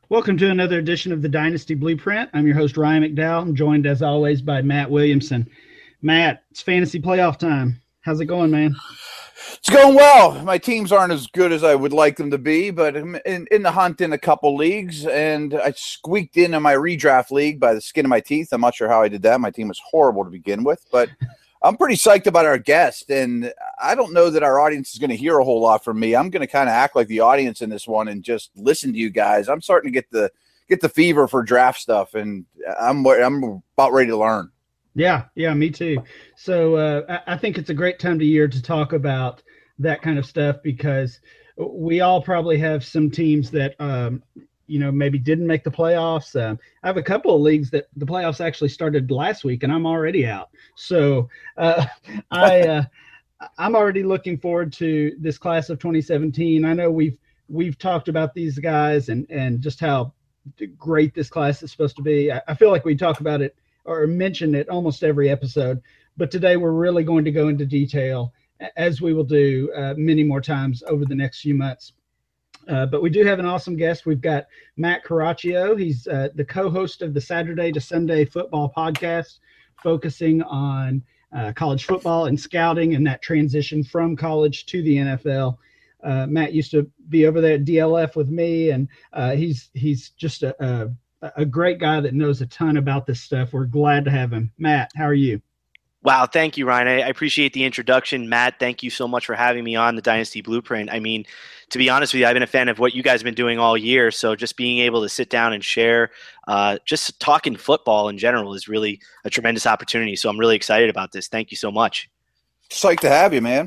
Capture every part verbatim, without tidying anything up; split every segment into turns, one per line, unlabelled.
Welcome to another edition of the Dynasty Blueprint. I'm your host, Ryan McDowell. I'm joined, as always, by Matt Williamson. Matt, it's fantasy playoff time. How's it going, man?
It's going well. My teams aren't as good as I would like them to be, but I'm in, in the hunt in a couple leagues, and I squeaked into my redraft league by the skin of my teeth. I'm not sure how I did that. My team was horrible to begin with, but I'm pretty psyched about our guest, and I don't know that our audience is going to hear a whole lot from me. I'm going to kind of act like the audience in this one and just listen to you guys. I'm starting to get the get the fever for draft stuff, and I'm I'm about ready to learn.
Yeah, yeah, me too. So uh, I think it's a great time of year to talk about that kind of stuff because we all probably have some teams that um, you know, maybe didn't make the playoffs. Um, I have a couple of leagues that the playoffs actually started last week, and I'm already out. So uh, I, uh, I'm already looking forward to this class of twenty seventeen. I know we've we've talked about these guys and and just how great this class is supposed to be. I, I feel like we talk about it or mention it almost every episode, but today we're really going to go into detail, as we will do uh, many more times over the next few months. Uh, but we do have an awesome guest. We've got Matt Caraccio. He's uh, the co-host of the Saturday to Sunday Football podcast, focusing on uh, college football and scouting and that transition from college to the N F L. Uh, Matt used to be over there at D L F with me, and uh, he's he's just a, a, a great guy that knows a ton about this stuff. We're glad to have him. Matt, how are you?
Wow, thank you, Ryan. I appreciate the introduction. Matt, thank you so much for having me on the Dynasty Blueprint. I mean, to be honest with you, I've been a fan of what you guys have been doing all year, so just being able to sit down and share, uh, just talking football in general is really a tremendous opportunity, so I'm really excited about this. Thank you so much.
Psyched to have you, man.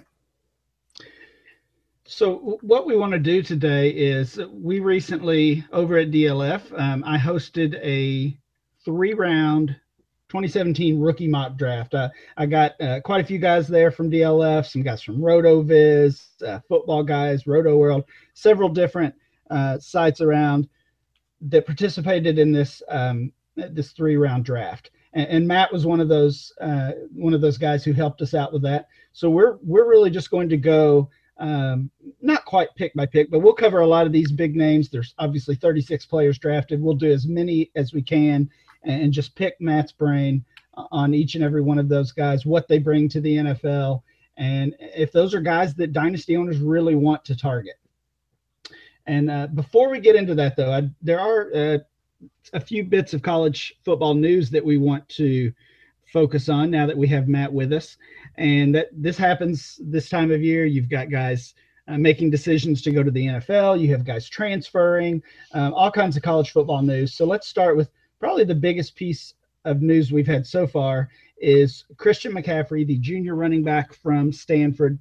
So what we want to do today is we recently, over at D L F, um, I hosted a three-round twenty seventeen rookie mock draft. Uh, I got uh, quite a few guys there from D L F, some guys from RotoViz, uh, football guys, Roto World, several different uh, sites around that participated in this um, this three round draft. And, and Matt was one of those uh, one of those guys who helped us out with that. So we're we're really just going to go um, not quite pick by pick, but we'll cover a lot of these big names. There's obviously thirty-six players drafted. We'll do as many as we can and just pick Matt's brain on each and every one of those guys, what they bring to the N F L, and if those are guys that dynasty owners really want to target. And uh, before we get into that, though, I, there are uh, a few bits of college football news that we want to focus on now that we have Matt with us. And that this happens this time of year. You've got guys uh, making decisions to go to the N F L. You have guys transferring, um, all kinds of college football news. So let's start with probably the biggest piece of news we've had so far is Christian McCaffrey, the junior running back from Stanford,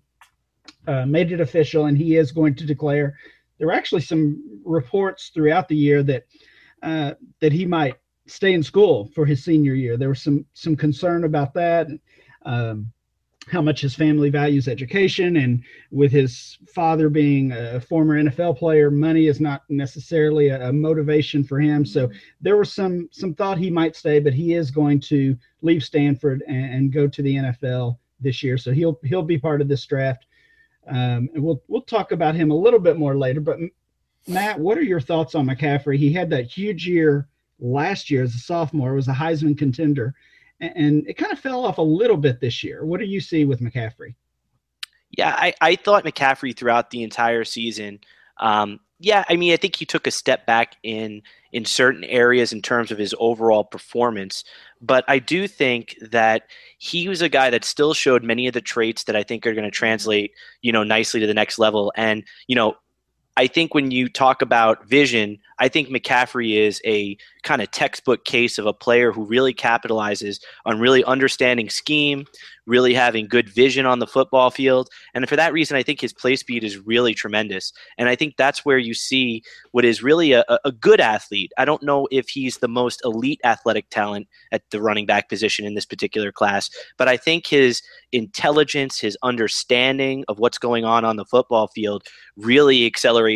uh, made it official, and he is going to declare. There were actually some reports throughout the year that uh, that he might stay in school for his senior year. There was some some concern about that, um, how much his family values education, and with his father being a former N F L player, money is not necessarily a, a motivation for him. So there was some some thought he might stay, but he is going to leave Stanford and, and go to the N F L this year. So he'll he'll be part of this draft, um, and we'll we'll talk about him a little bit more later. But Matt, what are your thoughts on McCaffrey? He had that huge year last year as a sophomore, was a Heisman contender. And it kind of fell off a little bit this year. What do you see with McCaffrey?
Yeah, I, I thought McCaffrey throughout the entire season, um, yeah, I mean, I think he took a step back in in certain areas in terms of his overall performance. But I do think that he was a guy that still showed many of the traits that I think are going to translate, you know, nicely to the next level. And, you know, I think when you talk about vision, I think McCaffrey is a kind of textbook case of a player who really capitalizes on really understanding scheme, really having good vision on the football field. And for that reason, I think his play speed is really tremendous. And I think that's where you see what is really a, a good athlete. I don't know if he's the most elite athletic talent at the running back position in this particular class, but I think his intelligence, his understanding of what's going on on the football field really accelerates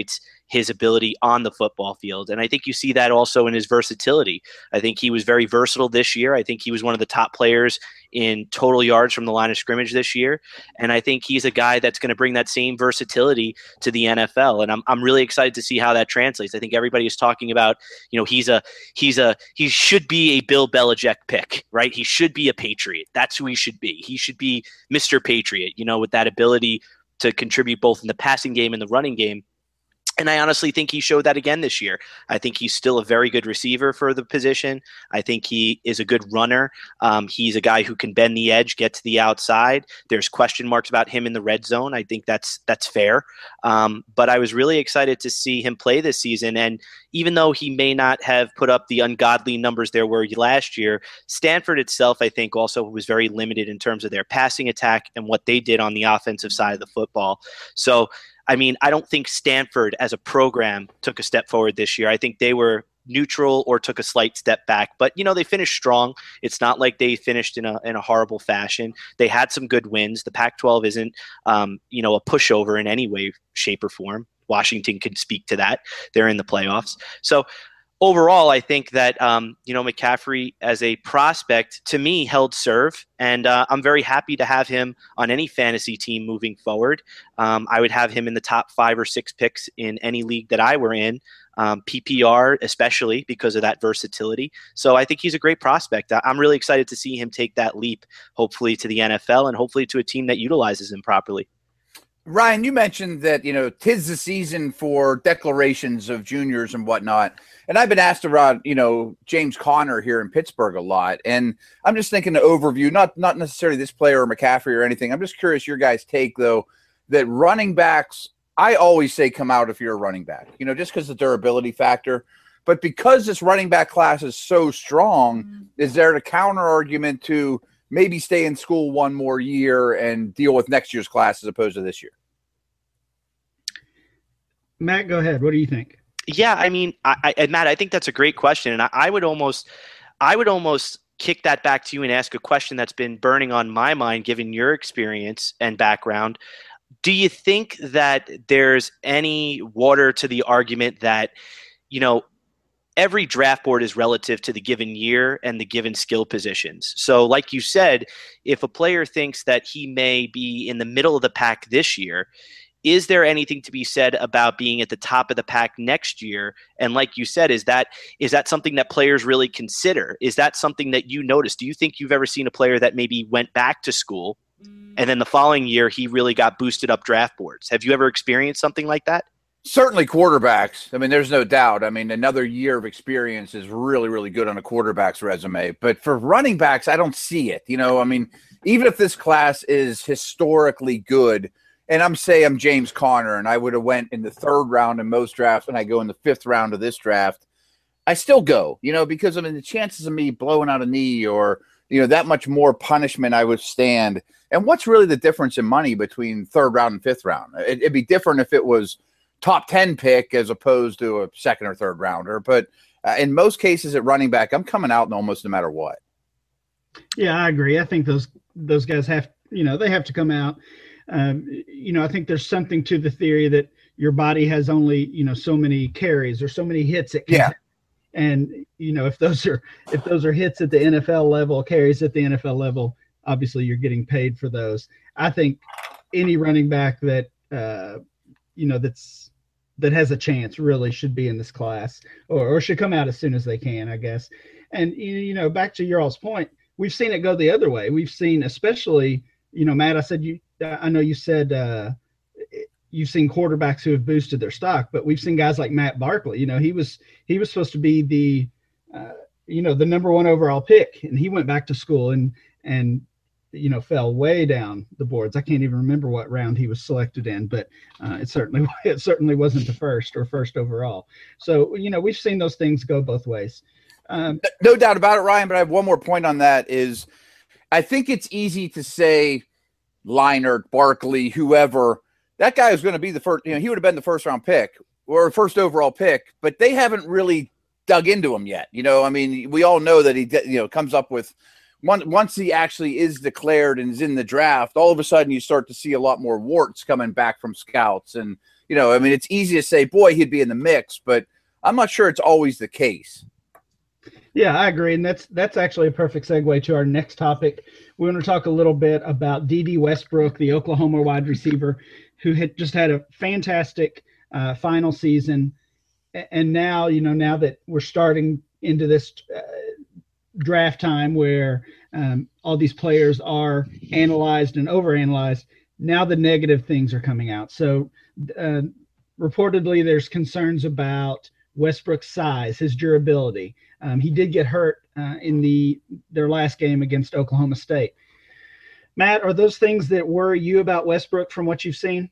his ability on the football field. And I think you see that also in his versatility. I think he was very versatile this year. I think he was one of the top players in total yards from the line of scrimmage this year. And I think he's a guy that's going to bring that same versatility to the N F L. And I'm I'm really excited to see how that translates. I think everybody is talking about, you know, he's a he's a he should be a Bill Belichick pick, right? He should be a Patriot. That's who he should be. He should be Mister Patriot, you know, with that ability to contribute both in the passing game and the running game. And I honestly think he showed that again this year. I think he's still a very good receiver for the position. I think he is a good runner. Um, he's a guy who can bend the edge, get to the outside. There's question marks about him in the red zone. I think that's that's fair. Um, but I was really excited to see him play this season. And even though he may not have put up the ungodly numbers there were last year, Stanford itself, I think, also was very limited in terms of their passing attack and what they did on the offensive side of the football. So, I mean, I don't think Stanford as a program took a step forward this year. I think they were neutral or took a slight step back. But, you know, they finished strong. It's not like they finished in a in a horrible fashion. They had some good wins. The Pac twelve isn't, um, you know, a pushover in any way, shape, or form. Washington can speak to that. They're in the playoffs. So overall, I think that, um, you know, McCaffrey as a prospect, to me, held serve. And uh, I'm very happy to have him on any fantasy team moving forward. Um, I would have him in the top five or six picks in any league that I were in, um, P P R especially because of that versatility. So I think he's a great prospect. I- I'm really excited to see him take that leap, hopefully to the N F L and hopefully to a team that utilizes him properly.
Ryan, you mentioned that, you know, 'tis the season for declarations of juniors and whatnot. And I've been asked about, you know, James Conner here in Pittsburgh a lot. And I'm just thinking the overview, not not necessarily this player or McCaffrey or anything. I'm just curious your guys' take, though, that running backs, I always say come out if you're a running back, you know, just because the durability factor. But because this running back class is so strong, mm-hmm. is there a counter argument to maybe stay in school one more year and deal with next year's class as opposed to this year?
Matt, go ahead. What do you think?
Yeah, I mean, I, I, Matt, I think that's a great question, and I, I would almost, I would almost kick that back to you and ask a question that's been burning on my mind, given your experience and background. Do you think that there's any water to the argument that, you know, every draft board is relative to the given year and the given skill positions? So like you said, if a player thinks that he may be in the middle of the pack this year, is there anything to be said about being at the top of the pack next year? And like you said, is that is that something that players really consider? Is that something that you notice? Do you think you've ever seen a player that maybe went back to school and then the following year he really got boosted up draft boards? Have you ever experienced something like that?
Certainly quarterbacks. I mean, there's no doubt. I mean, another year of experience is really, really good on a quarterback's resume. But for running backs, I don't see it. You know, I mean, even if this class is historically good, and I'm saying I'm James Conner, and I would have went in the third round in most drafts, and I go in the fifth round of this draft, I still go, you know, because I mean the chances of me blowing out a knee or, you know, that much more punishment I would stand. And what's really the difference in money between third round and fifth round? It, it'd be different if it was top ten pick as opposed to a second or third rounder. But uh, in most cases at running back, I'm coming out in almost no matter what.
Yeah, I agree. I think those those guys have, you know, they have to come out. Um, you know, I think there's something to the theory that your body has only, you know, so many carries or so many hits it can. Yeah. And, you know, if those are if those are hits at the N F L level, carries at the N F L level, obviously you're getting paid for those. I think any running back that, uh, you know, that's that has a chance really should be in this class or, or should come out as soon as they can, I guess. And, you know, back to your all's point, we've seen it go the other way. We've seen, especially, you know, Matt, I said you, I know you said uh, you've seen quarterbacks who have boosted their stock, but we've seen guys like Matt Barkley. You know, he was he was supposed to be the, uh, you know, the number one overall pick, and he went back to school and and you know fell way down the boards. I can't even remember what round he was selected in, but uh, it certainly it certainly wasn't the first or first overall. So you know, we've seen those things go both ways. Um,
no doubt about it, Ryan. But I have one more point on that. Is I think it's easy to say Leinart, Barkley, whoever, that guy was going to be the first, you know, he would have been the first round pick or first overall pick, but they haven't really dug into him yet. You know, I mean, we all know that he, you know, comes up with one, once he actually is declared and is in the draft, all of a sudden you start to see a lot more warts coming back from scouts and, you know, I mean, it's easy to say, boy, he'd be in the mix, but I'm not sure it's always the case.
Yeah, I agree. And that's that's actually a perfect segue to our next topic. We want to talk a little bit about D D Westbrook, the Oklahoma wide receiver, who had just had a fantastic uh, final season. And now, you know, now that we're starting into this uh, draft time where um, all these players are analyzed and overanalyzed, now the negative things are coming out. So uh, reportedly there's concerns about Westbrook's size, his durability. Um, he did get hurt uh, in the their last game against Oklahoma State. Matt, are those things that worry you about Westbrook from what you've seen?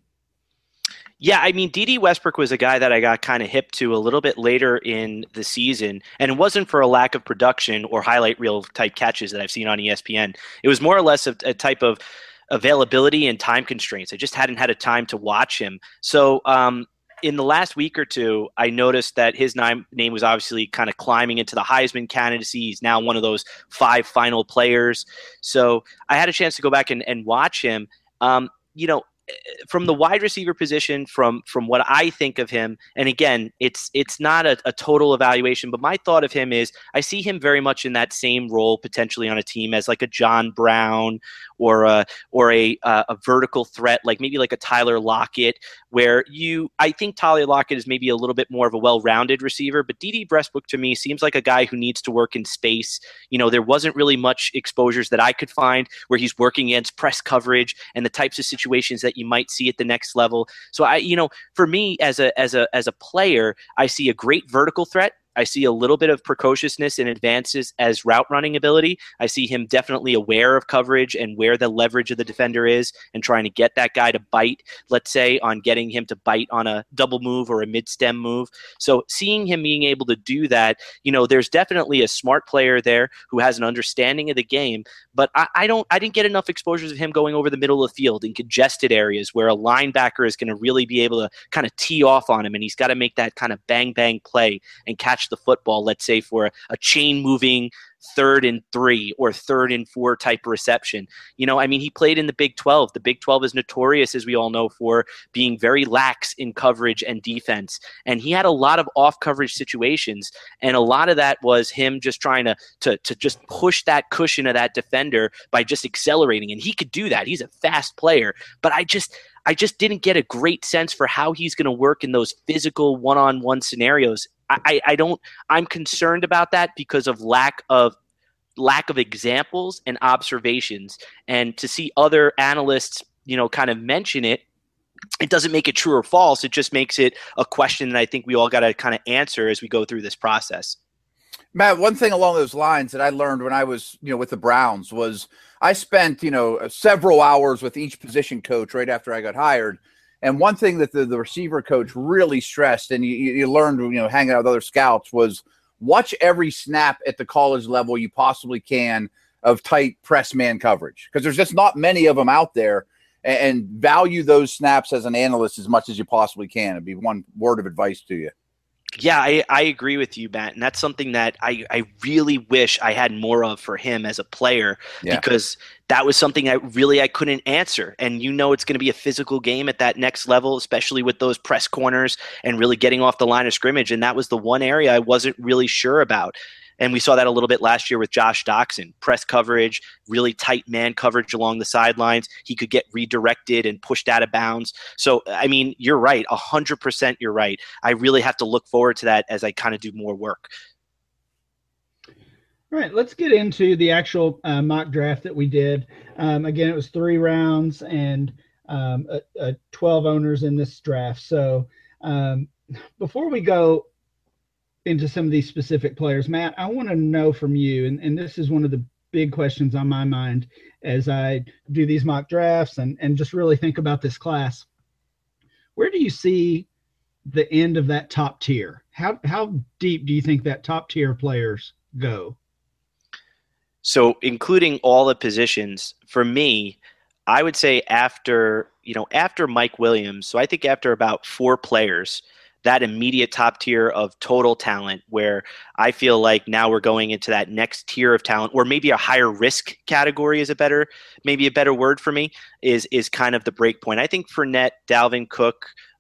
Yeah, I mean, D D Westbrook was a guy that I got kind of hip to a little bit later in the season, and it wasn't for a lack of production or highlight reel type catches that I've seen on E S P N. It was more or less a, a type of availability and time constraints. I just hadn't had a time to watch him. So um, in the last week or two, I noticed that his name, name was obviously kind of climbing into the Heisman candidacy. He's now one of those five final players. So I had a chance to go back and, and watch him. Um, you know, from the wide receiver position, from from what I think of him, and again, it's it's not a, a total evaluation, but my thought of him is I see him very much in that same role potentially on a team as like a John Brown or a or a uh, a vertical threat, like maybe like a Tyler Lockett, where you I think Tyler Lockett is maybe a little bit more of a well-rounded receiver, but D D Westbrook to me seems like a guy who needs to work in space. You know, there wasn't really much exposures that I could find where he's working against press coverage and the types of situations that you might see at the next level. So I, you know, for me as a as a as a player, I see a great vertical threat. I see a little bit of precociousness and advances as route running ability. I see him definitely aware of coverage and where the leverage of the defender is and trying to get that guy to bite, let's say, on getting him to bite on a double move or a mid-stem move. So seeing him being able to do that, you know, there's definitely a smart player there who has an understanding of the game, but I, I don't, I didn't get enough exposures of him going over the middle of the field in congested areas where a linebacker is going to really be able to kind of tee off on him, and he's got to make that kind of bang bang play and catch the football, let's say for a, a chain moving third and three or third and four type reception. You know, I mean, he played in the Big twelve. The Big twelve is notorious, as we all know, for being very lax in coverage and defense. And he had a lot of off coverage situations. And a lot of that was him just trying to, to, to just push that cushion of that defender by just accelerating. And he could do that. He's a fast player, but I just, I just didn't get a great sense for how he's going to work in those physical one-on-one scenarios. I, I don't, I'm concerned about that because of lack of lack of examples and observations. And to see other analysts, you know, kind of mention it, it doesn't make it true or false. It just makes it a question that I think we all got to kind of answer as we go through this process.
Matt, one thing along those lines that I learned when I was, you know, with the Browns was I spent, you know, several hours with each position coach right after I got hired. And one thing that the, the receiver coach really stressed, and you, you learned, you know, hanging out with other scouts, was watch every snap at the college level you possibly can of tight press man coverage, because there's just not many of them out there, and, and value those snaps as an analyst as much as you possibly can. It'd be one word of advice to you.
Yeah, I, I agree with you, Matt. And that's something that I, I really wish I had more of for him as a player, yeah. because that was something I really I couldn't answer. And you know it's going to be a physical game at that next level, especially with those press corners and really getting off the line of scrimmage. And that was the one area I wasn't really sure about. And we saw that a little bit last year with Josh Doxson. Press coverage, really tight man coverage along the sidelines. He could get redirected and pushed out of bounds. So, I mean, you're right. one hundred percent you're right. I really have to look forward to that as I kind of do more work.
All right, let's get into the actual uh, mock draft that we did. Um, again, it was three rounds and um, a, a twelve owners in this draft. So um, before we go into some of these specific players, Matt, I want to know from you, and, and this is one of the big questions on my mind as I do these mock drafts and, and just really think about this class. Where do you see the end of that top tier? How how deep do you think that top tier players go?
So including all the positions, for me, I would say after, you know, after Mike Williams, so I think after about four players, that immediate top tier of total talent, where I feel like now we're going into that next tier of talent, or maybe a higher risk category is a better, maybe a better word for me, is is kind of the break point. I think Fournette, Dalvin Cook,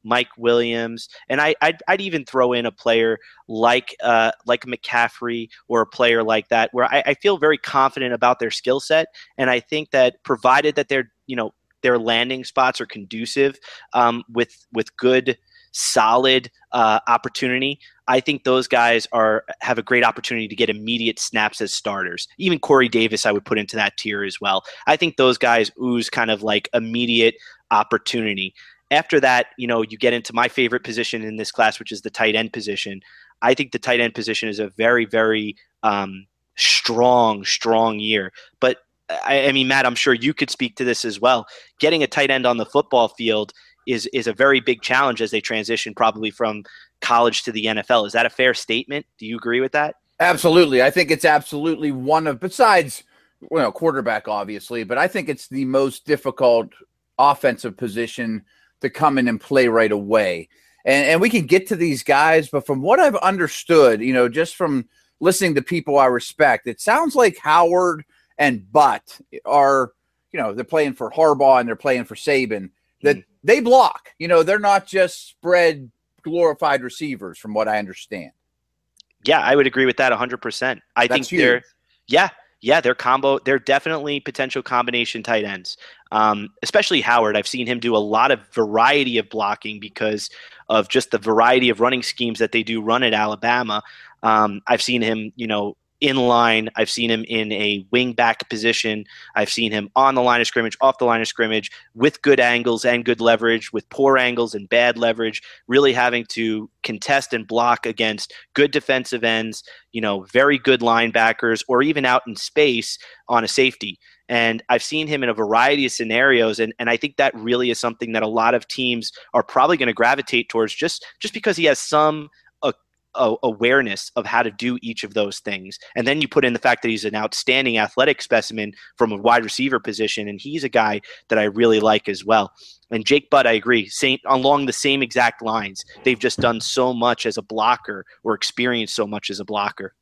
Mike Williams, and I, I'd, I'd even throw in a player like uh, like McCaffrey or a player like that, where I, I feel very confident about their skill set, and I think that provided that they're you know their landing spots are conducive um, with with good, solid uh, opportunity, I think those guys are have a great opportunity to get immediate snaps as starters. Even Corey Davis, I would put into that tier as well. I think those guys ooze kind of like immediate opportunity. After that, you know, you get into my favorite position in this class, which is the tight end position. I think the tight end position is a very, very um, strong, strong year. But I, I mean, Matt, I'm sure you could speak to this as well. Getting a tight end on the football field is is a very big challenge as they transition probably from college to the N F L. Is that a fair statement? Do you agree with that?
Absolutely. I think it's absolutely one of, besides, well, quarterback, obviously, but I think it's the most difficult offensive position to come in and play right away. And, and we can get to these guys, but from what I've understood, you know, just from listening to people I respect, it sounds like Howard and Butt are, you know, they're playing for Harbaugh and they're playing for Saban, that mm. they block. You know, they're not just spread glorified receivers, from what I understand.
Yeah, I would agree with that one hundred percent. I
That's
think
huge.
they're, yeah, yeah, they're combo. They're definitely potential combination tight ends, um, especially Howard. I've seen him do a lot of variety of blocking because of just the variety of running schemes that they do run at Alabama. Um, I've seen him, you know, in line. I've seen him in a wing back position. I've seen him on the line of scrimmage, off the line of scrimmage, with good angles and good leverage, with poor angles and bad leverage, really having to contest and block against good defensive ends, you know, very good linebackers, or even out in space on a safety. And I've seen him in a variety of scenarios, and, and I think that really is something that a lot of teams are probably going to gravitate towards just, just because he has some awareness of how to do each of those things. And then you put in the fact that he's an outstanding athletic specimen from a wide receiver position, and he's a guy that I really like as well. And Jake Butt, I agree, same, along the same exact lines. They've just done so much as a blocker, or experienced so much as a blocker.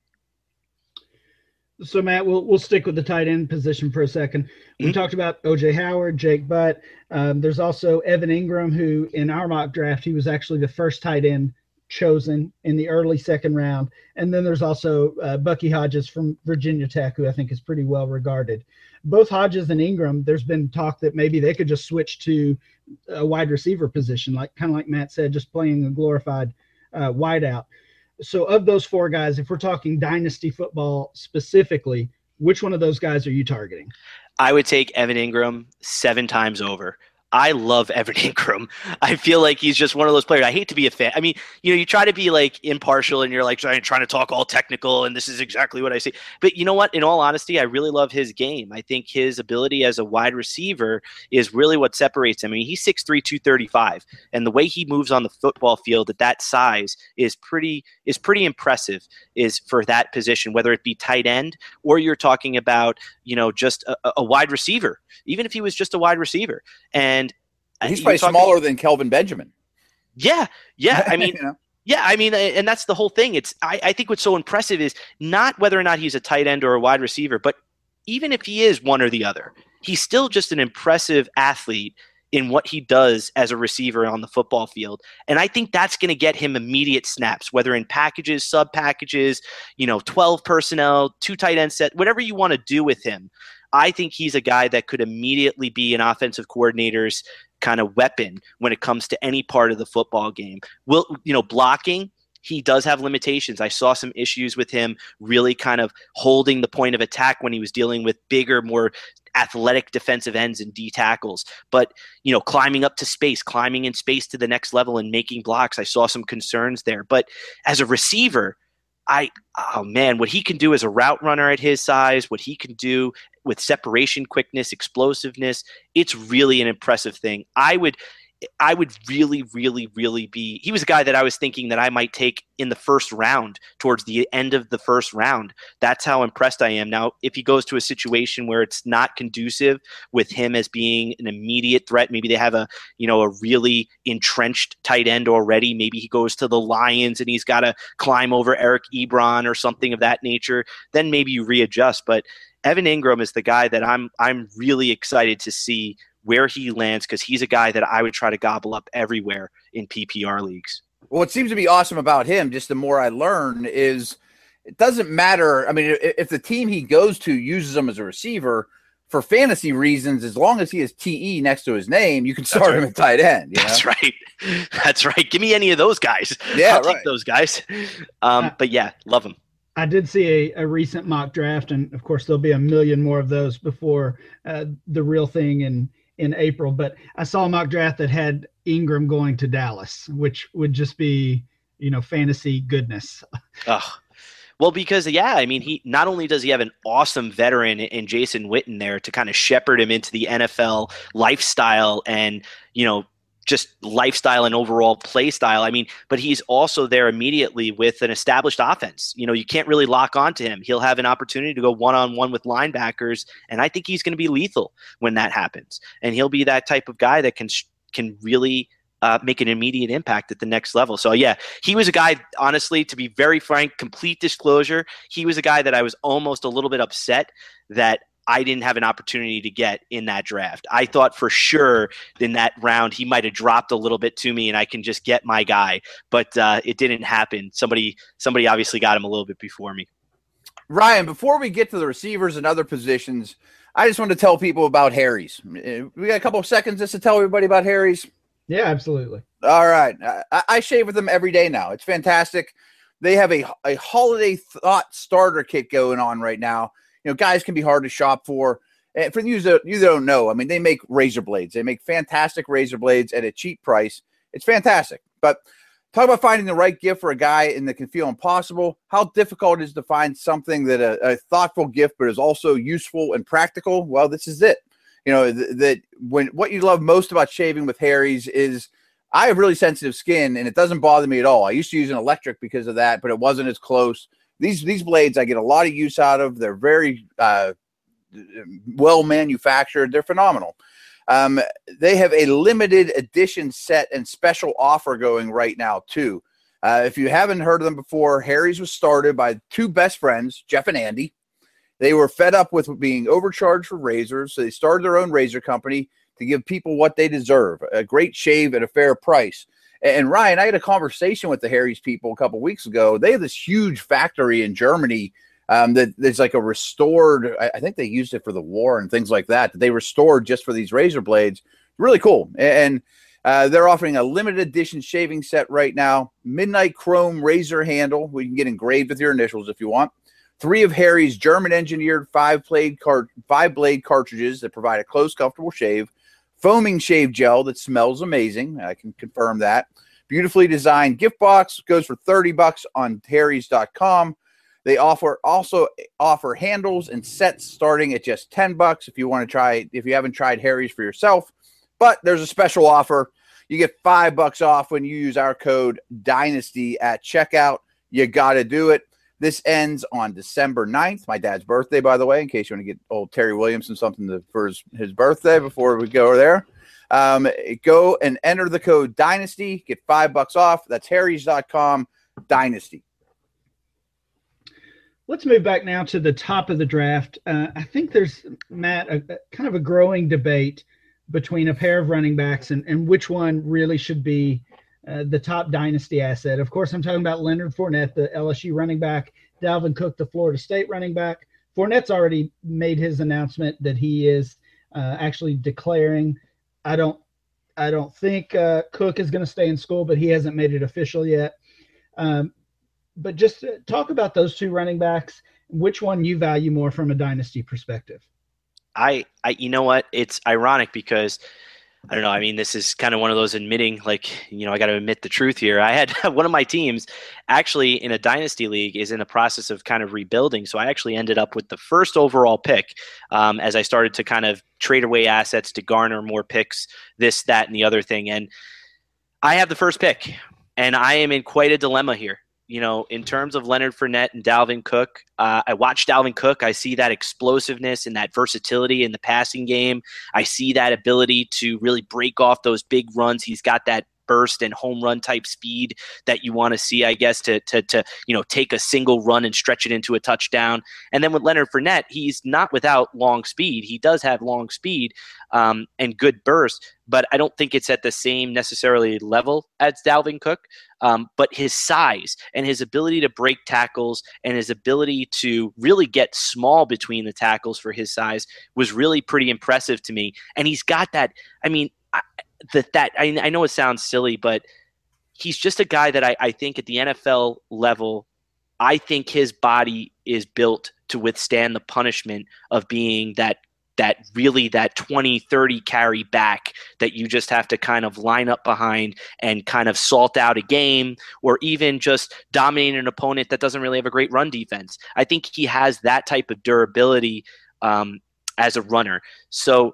So, Matt, we'll we'll stick with the tight end position for a second. We mm-hmm. talked about O J Howard, Jake Butt. Um, there's also Evan Ingram, who in our mock draft, he was actually the first tight end chosen in the early second round. And then there's also uh, Bucky Hodges from Virginia Tech, who I think is pretty well regarded. Both Hodges and Ingram, there's been talk that maybe they could just switch to a wide receiver position, like kind of like Matt said, just playing a glorified uh, wideout. So of those four guys, if we're talking dynasty football specifically, which one of those guys are you targeting?
I would take Evan Ingram seven times over. I love Evan Ingram. I feel like he's just one of those players. I hate to be a fan. I mean, you know, you try to be like impartial and you're like trying, trying to talk all technical and this is exactly what I see. But you know what? In all honesty, I really love his game. I think his ability as a wide receiver is really what separates him. I mean, he's six three, two thirty-five, and the way he moves on the football field at that size is pretty is pretty impressive is for that position, whether it be tight end or you're talking about, you know, just a, a wide receiver, even if he was just a wide receiver. And
he's probably talking, smaller than Kelvin Benjamin.
Yeah, yeah. I mean,
you know?
yeah, I mean, and that's the whole thing. It's I, I think what's so impressive is not whether or not he's a tight end or a wide receiver, but even if he is one or the other, he's still just an impressive athlete in what he does as a receiver on the football field. And I think that's going to get him immediate snaps, whether in packages, sub packages, you know, twelve personnel, two tight end set, whatever you want to do with him. I think he's a guy that could immediately be an offensive coordinator's kind of weapon when it comes to any part of the football game. Will, you know, blocking, he does have limitations. I saw some issues with him really kind of holding the point of attack when he was dealing with bigger, more athletic defensive ends and D tackles. But, you know, climbing up to space, climbing in space to the next level and making blocks, I saw some concerns there. But as a receiver, I, oh man, what he can do as a route runner at his size, what he can do with separation quickness, explosiveness, it's really an impressive thing. I would, I would really, really, really be, he was a guy that I was thinking that I might take in the first round, towards the end of the first round. That's how impressed I am. Now, if he goes to a situation where it's not conducive with him as being an immediate threat, maybe they have a, you know, a really entrenched tight end already. Maybe he goes to the Lions and he's got to climb over Eric Ebron or something of that nature. Then maybe you readjust. But Evan Ingram is the guy that I'm, I'm really excited to see where he lands, because he's a guy that I would try to gobble up everywhere in P P R leagues.
Well, what seems to be awesome about him, just the more I learn, is it doesn't matter. I mean, if the team he goes to uses him as a receiver for fantasy reasons, as long as he has T E next to his name, you can start right. him at tight end. You know?
That's right. That's right. Give me any of those guys.
Yeah,
I'll
right.
take those guys. Um, but yeah, love them.
I did see a, a recent mock draft, and of course there'll be a million more of those before uh, the real thing in, in April. But I saw a mock draft that had Ingram going to Dallas, which would just be, you know, fantasy goodness.
Ugh. Well, because, yeah, I mean, he not only does he have an awesome veteran in Jason Witten there to kind of shepherd him into the N F L lifestyle and, you know, just lifestyle and overall play style. I mean, but he's also there immediately with an established offense. You know, you can't really lock onto him. He'll have an opportunity to go one-on-one with linebackers, and I think he's going to be lethal when that happens. And he'll be that type of guy that can can really – Uh, make an immediate impact at the next level. So yeah, he was a guy, honestly, to be very frank, complete disclosure, he was a guy that I was almost a little bit upset that I didn't have an opportunity to get in that draft. I thought for sure in that round he might have dropped a little bit to me and I can just get my guy, but uh, it didn't happen. Somebody, somebody obviously got him a little bit before me.
Ryan, before we get to the receivers and other positions, I just want to tell people about Harry's. We got a couple of seconds just to tell everybody about Harry's.
Yeah, absolutely.
All right. I, I shave with them every day now. It's fantastic. They have a, a holiday thought starter kit going on right now. You know, guys can be hard to shop for. And for you that, you that don't know, I mean, they make razor blades. They make fantastic razor blades at a cheap price. It's fantastic. But talk about finding the right gift for a guy and that can feel impossible. How difficult it is to find something that a, a thoughtful gift, but is also useful and practical? Well, this is it. You know, th- that when what you love most about shaving with Harry's is I have really sensitive skin and it doesn't bother me at all. I used to use an electric because of that, but it wasn't as close. These these blades I get a lot of use out of. They're very uh, well manufactured. They're phenomenal. Um, they have a limited edition set and special offer going right now too. Uh, if you haven't heard of them before, Harry's was started by two best friends, Jeff and Andy. They were fed up with being overcharged for razors, so they started their own razor company to give people what they deserve, a great shave at a fair price. And Ryan, I had a conversation with the Harry's people a couple weeks ago. They have this huge factory in Germany um, that there's like a restored, I think they used it for the war and things like that, that they restored just for these razor blades. Really cool. And uh, they're offering a limited edition shaving set right now, midnight chrome razor handle, where you can get engraved with your initials if you want. Three of Harry's German-engineered five-blade cart- five-blade cartridges that provide a close, comfortable shave. Foaming shave gel that smells amazing. I can confirm that. Beautifully designed gift box goes for thirty bucks on harrys dot com. They offer also offer handles and sets starting at just ten bucks if you want to try, if you haven't tried Harry's for yourself. But there's a special offer. You get five bucks off when you use our code Dynasty at checkout. You got to do it. This ends on December ninth, my dad's birthday, by the way, in case you want to get old Terry Williamson something to, for his, his birthday before we go there. Um, go and enter the code Dynasty, get five bucks off. That's harrys dot com, Dynasty.
Let's move back now to the top of the draft. Uh, I think there's, Matt, a, a kind of a growing debate between a pair of running backs and, and which one really should be Uh, the top dynasty asset. Of course, I'm talking about Leonard Fournette, the L S U running back, Dalvin Cook, the Florida State running back. Fournette's already made his announcement that he is uh, actually declaring. I don't, I don't think uh, Cook is going to stay in school, but he hasn't made it official yet. Um, but just talk about those two running backs. Which one you value more from a dynasty perspective?
I, I, you know what? It's ironic because I don't know. I mean, this is kind of one of those admitting, like, you know, I got to admit the truth here. I had one of my teams actually in a dynasty league is in a process of kind of rebuilding. So I actually ended up with the first overall pick um, as I started to kind of trade away assets to garner more picks, this, that, and the other thing. And I have the first pick, and I am in quite a dilemma here. You know, in terms of Leonard Fournette and Dalvin Cook, uh, I watch Dalvin Cook. I see that explosiveness and that versatility in the passing game. I see that ability to really break off those big runs. He's got that burst and home run type speed that you want to see, I guess, to to to you know take a single run and stretch it into a touchdown. And then with Leonard Fournette, he's not without long speed. He does have long speed um, and good burst, but I don't think it's at the same necessarily level as Dalvin Cook. Um, but his size and his ability to break tackles and his ability to really get small between the tackles for his size was really pretty impressive to me. And he's got that. I mean, I, that that I, I know it sounds silly, but he's just a guy that I, I think at the N F L level, I think his body is built to withstand the punishment of being that that really that twenty, thirty carry back that you just have to kind of line up behind and kind of salt out a game, or even just dominate an opponent that doesn't really have a great run defense. I think he has that type of durability um, as a runner. So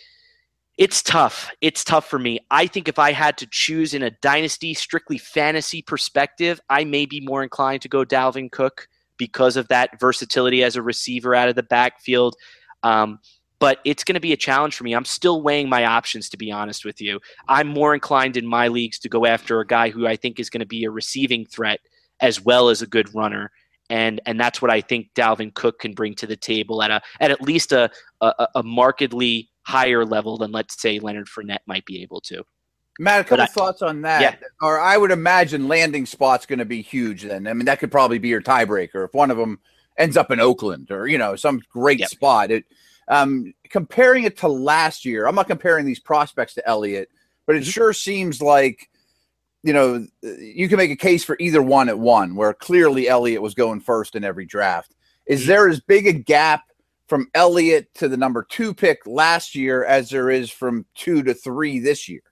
it's tough. It's tough for me. I think if I had to choose in a dynasty, strictly fantasy perspective, I may be more inclined to go Dalvin Cook because of that versatility as a receiver out of the backfield. Um, But it's going to be a challenge for me. I'm still weighing my options, to be honest with you. I'm more inclined in my leagues to go after a guy who I think is going to be a receiving threat as well as a good runner. And and that's what I think Dalvin Cook can bring to the table at a at at least a, a, a markedly higher level than, let's say, Leonard Fournette might be able to.
Matt, a couple
I,
thoughts on that.
Yeah.
Or I would imagine landing spot's going to be huge then. I mean, that could probably be your tiebreaker if one of them ends up in Oakland or, you know, some great yep. spot. It, Um, comparing it to last year, I'm not comparing these prospects to Elliott, but it sure seems like, you know, you can make a case for either one at one, where clearly Elliott was going first in every draft. Is there as big a gap from Elliott to the number two pick last year as there is from two to three this year?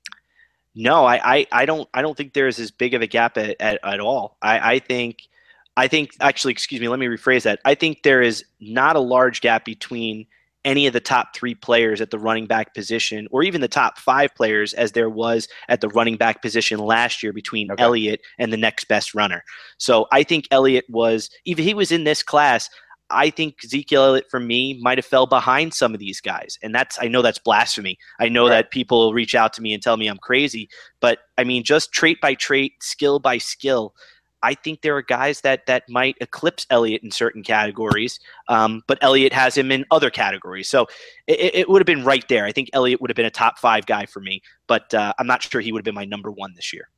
No, I, I, I don't I don't think there's as big of a gap at, at, at all. I, I think I think actually, excuse me, let me rephrase that. I think there is not a large gap between any of the top three players at the running back position, or even the top five players, as there was at the running back position last year between okay. Elliott and the next best runner. So I think Elliott was, even he was in this class, I think Ezekiel Elliott, for me, might have fell behind some of these guys. And that's, I know that's blasphemy. I know right. that people will reach out to me and tell me I'm crazy, but I mean, just trait by trait, skill by skill, I think there are guys that that might eclipse Elliott in certain categories, um, but Elliott has him in other categories. So it, it would have been right there. I think Elliott would have been a top five guy for me, but uh, I'm not sure he would have been my number one this year.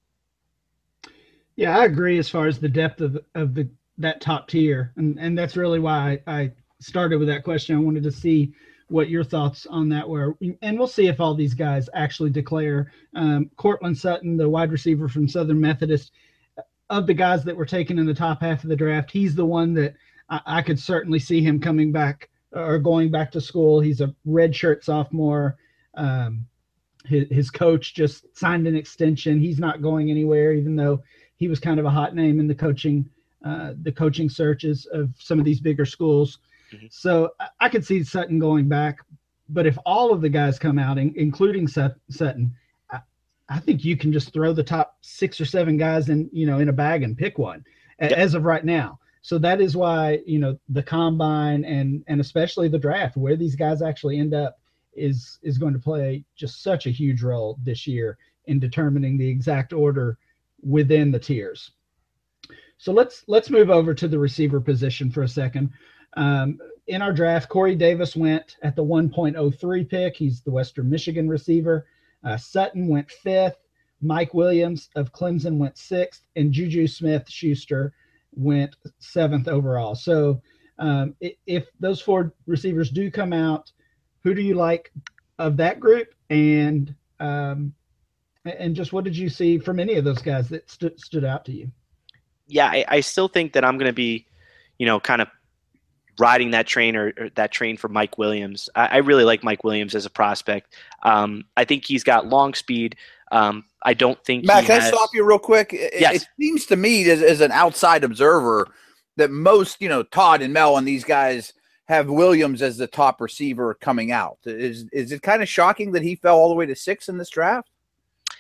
Yeah, I agree as far as the depth of of the that top tier, and and that's really why I, I started with that question. I wanted to see what your thoughts on that were, and we'll see if all these guys actually declare. Um, Cortland Sutton, the wide receiver from Southern Methodist, of the guys that were taken in the top half of the draft, he's the one that I, I could certainly see him coming back or going back to school. He's a redshirt sophomore. Um, his, his coach just signed an extension. He's not going anywhere, even though he was kind of a hot name in the coaching, uh, the coaching searches of some of these bigger schools. Mm-hmm. So I, I could see Sutton going back, but if all of the guys come out, in, including Sut, Sutton, I think you can just throw the top six or seven guys in, you know, in a bag and pick one yep. as of right now. So that is why, you know, the combine and, and especially the draft, where these guys actually end up is, is going to play just such a huge role this year in determining the exact order within the tiers. So let's, let's move over to the receiver position for a second. Um, in our draft, Corey Davis went at the one point oh three pick. He's the Western Michigan receiver. Uh, Sutton went fifth. Mike Williams of Clemson went sixth, and Juju Smith-Schuster went seventh overall. So um, if, if those four receivers do come out, who do you like of that group? And um, and just what did you see from any of those guys that st- stood out to you?
Yeah, I, I still think that I'm going to be, you know, kind of riding that train or, or that train for Mike Williams. I, I really like Mike Williams as a prospect. Um, I think he's got long speed. Um, I don't think
Matt,
he
can
has...
I stop you real quick? It,
yes.
It seems to me as, as an outside observer that most, you know, Todd and Mel and these guys have Williams as the top receiver coming out. Is is it kind of shocking that he fell all the way to six in this draft?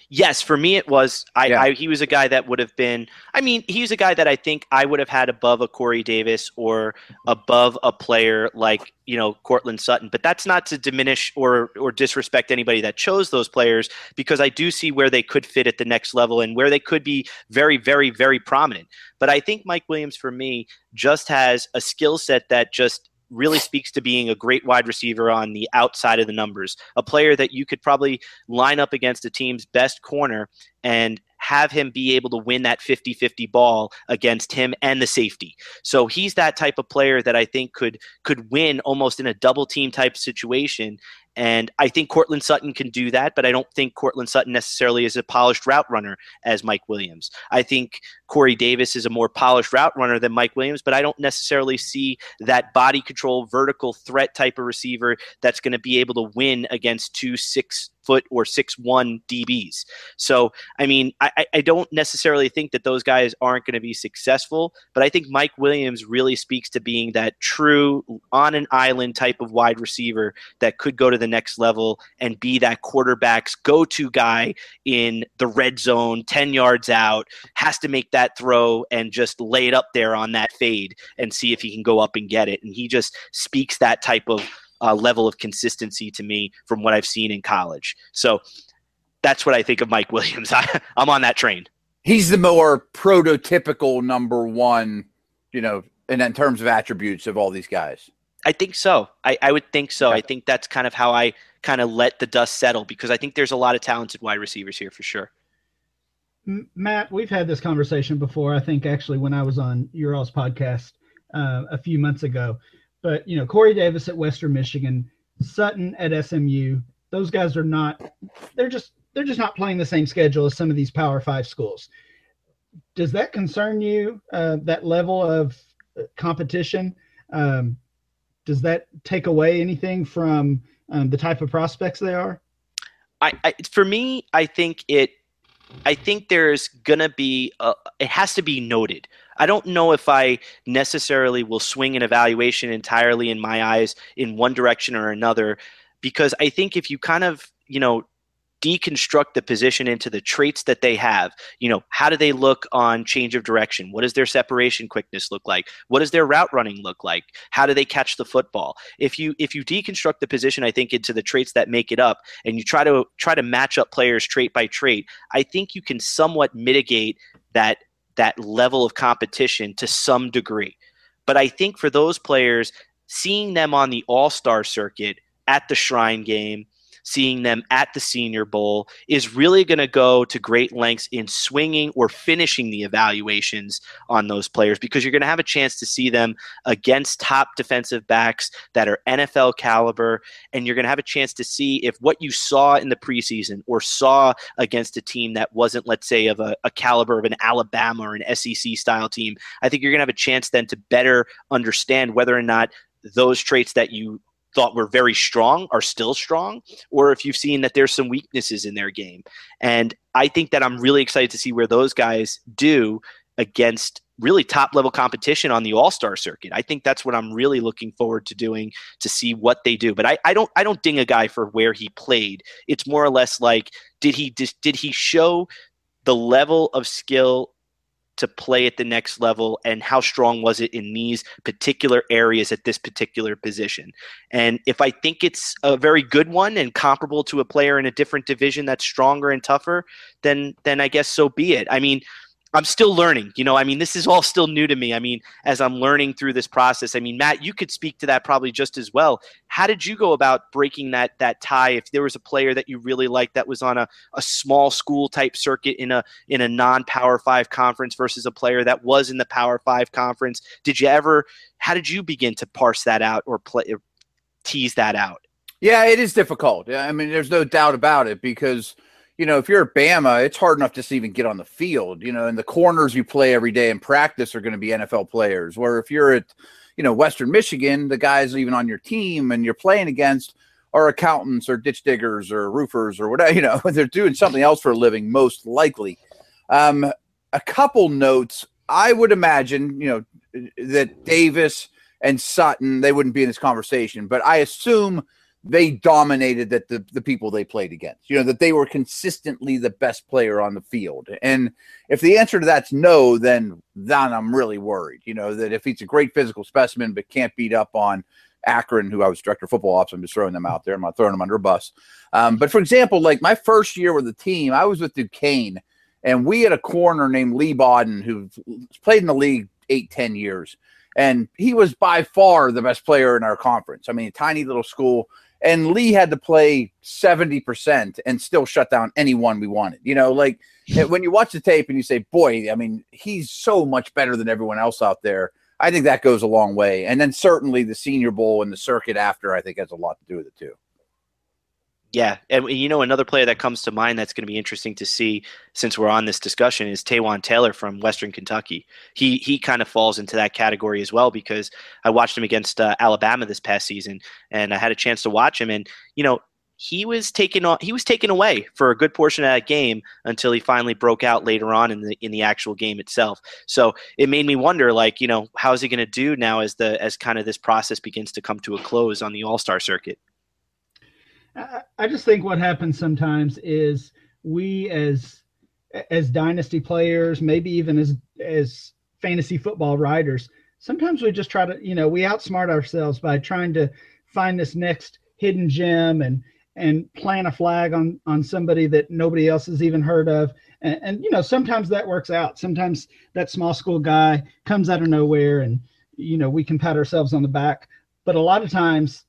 Yes, for me it was. I,
Yeah.
I he was a guy that would have been. I mean, he was a guy that I think I would have had above a Corey Davis or above a player like you know Cortland Sutton. But that's not to diminish or or disrespect anybody that chose those players, because I do see where they could fit at the next level and where they could be very, very, very prominent. But I think Mike Williams, for me, just has a skill set that just really speaks to being a great wide receiver on the outside of the numbers, a player that you could probably line up against a team's best corner and have him be able to win that fifty-fifty ball against him and the safety. So he's that type of player that I think could could win almost in a double team type situation. And I think Cortland Sutton can do that, but I don't think Cortland Sutton necessarily is a polished route runner as Mike Williams. I think Corey Davis is a more polished route runner than Mike Williams, but I don't necessarily see that body control, vertical threat type of receiver that's going to be able to win against two six foot or six one D Bs. So, I mean, I, I don't necessarily think that those guys aren't going to be successful, but I think Mike Williams really speaks to being that true on an island type of wide receiver that could go to the next level and be that quarterback's go-to guy in the red zone, ten yards out, has to make that throw and just lay it up there on that fade and see if he can go up and get it. And he just speaks that type of Uh, level of consistency to me from what I've seen in college. So that's what I think of Mike Williams. I, I'm on that train.
He's the more prototypical number one, you know, in, in terms of attributes of all these guys.
I think so. I, I would think so.
Okay.
I think that's kind of how I kind of let the dust settle, because I think there's a lot of talented wide receivers here for sure.
M- Matt, we've had this conversation before. I think actually when I was on your all's podcast uh, a few months ago. But, you know, Corey Davis at Western Michigan, Sutton at S M U, those guys are not – they're just they're just not playing the same schedule as some of these Power Five schools. Does that concern you, uh, that level of competition? Um, does that take away anything from um, the type of prospects they are?
I, I for me, I think it – I think there's going to be a, it has to be noted. I don't know if I necessarily will swing an evaluation entirely in my eyes in one direction or another, because I think if you kind of, you know, deconstruct the position into the traits that they have, you know, how do they look on change of direction? What does their separation quickness look like? What does their route running look like? How do they catch the football? If you if you deconstruct the position, I think, into the traits that make it up, and you try to try to match up players trait by trait, I think you can somewhat mitigate that that level of competition to some degree. But I think for those players, seeing them on the all-star circuit at the Shrine Game, seeing them at the Senior Bowl is really going to go to great lengths in swinging or finishing the evaluations on those players, because you're going to have a chance to see them against top defensive backs that are N F L caliber, and you're going to have a chance to see if what you saw in the preseason or saw against a team that wasn't, let's say, of a, a caliber of an Alabama or an S E C style team. I think you're going to have a chance then to better understand whether or not those traits that you thought were very strong are still strong, or if you've seen that there's some weaknesses in their game. And I think that I'm really excited to see where those guys do against really top level competition on the all-star circuit. I think that's what I'm really looking forward to doing, to see what they do. But I, I don't I don't ding a guy for where he played. It's more or less like, did he did, did he show the level of skill to play at the next level, and how strong was it in these particular areas at this particular position? And if I think it's a very good one and comparable to a player in a different division that's stronger and tougher, then then I guess so be it. I mean, I'm still learning, you know, I mean, this is all still new to me. I mean, as I'm learning through this process, I mean, Matt, you could speak to that probably just as well. How did you go about breaking that that tie? If there was a player that you really liked that was on a, a small school type circuit in a in a non-Power Five conference versus a player that was in the Power Five conference, did you ever, how did you begin to parse that out or play, or tease that out?
Yeah, it is difficult. I mean, there's no doubt about it, because you know, if you're at Bama, it's hard enough just to even get on the field, you know, and the corners you play every day in practice are going to be N F L players. Where if you're at, you know, Western Michigan, the guys even on your team and you're playing against are accountants or ditch diggers or roofers or whatever, you know, they're doing something else for a living, most likely. Um, a couple notes, I would imagine, you know, that Davis and Sutton, they wouldn't be in this conversation, but I assume they dominated that the, the people they played against, you know, that they were consistently the best player on the field. And if the answer to that's no, then then I'm really worried, you know, that if he's a great physical specimen but can't beat up on Akron, who I was director of football ops, I'm just throwing them out there. I'm not throwing them under a bus. Um, but for example, like my first year with the team, I was with Duquesne, and we had a corner named Lee Bodden who played in the league eight, ten years. And he was by far the best player in our conference. I mean, a tiny little school. And Lee had to play seventy percent and still shut down anyone we wanted. You know, like when you watch the tape and you say, boy, I mean, he's so much better than everyone else out there. I think that goes a long way. And then certainly the Senior Bowl and the circuit after, I think, has a lot to do with it too.
Yeah, and you know, another player that comes to mind that's going to be interesting to see since we're on this discussion is Taywan Taylor from Western Kentucky. He he kind of falls into that category as well, because I watched him against uh, Alabama this past season, and I had a chance to watch him, and you know, he was taken on, he was taken away for a good portion of that game until he finally broke out later on in the in the actual game itself. So it made me wonder, like, you know, how is he going to do now as the as kind of this process begins to come to a close on the All-Star circuit?
I just think what happens sometimes is we as as dynasty players, maybe even as as fantasy football writers, sometimes we just try to, you know, we outsmart ourselves by trying to find this next hidden gem and and plant a flag on on somebody that nobody else has even heard of. And, and you know, sometimes that works out. Sometimes that small school guy comes out of nowhere and, you know, we can pat ourselves on the back. But a lot of times,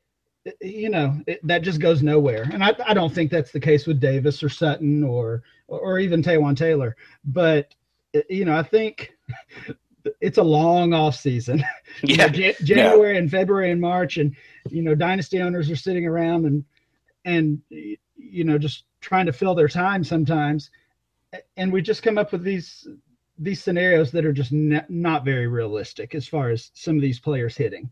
you know, it, that just goes nowhere. And I, I don't think that's the case with Davis or Sutton or or even Taywan Taylor. But, you know, I think it's a long off season.
Yeah.
You know, J- January
yeah.
and February and March, and, you know, dynasty owners are sitting around and, and you know, just trying to fill their time sometimes. And we just come up with these these scenarios that are just ne- not very realistic as far as some of these players hitting.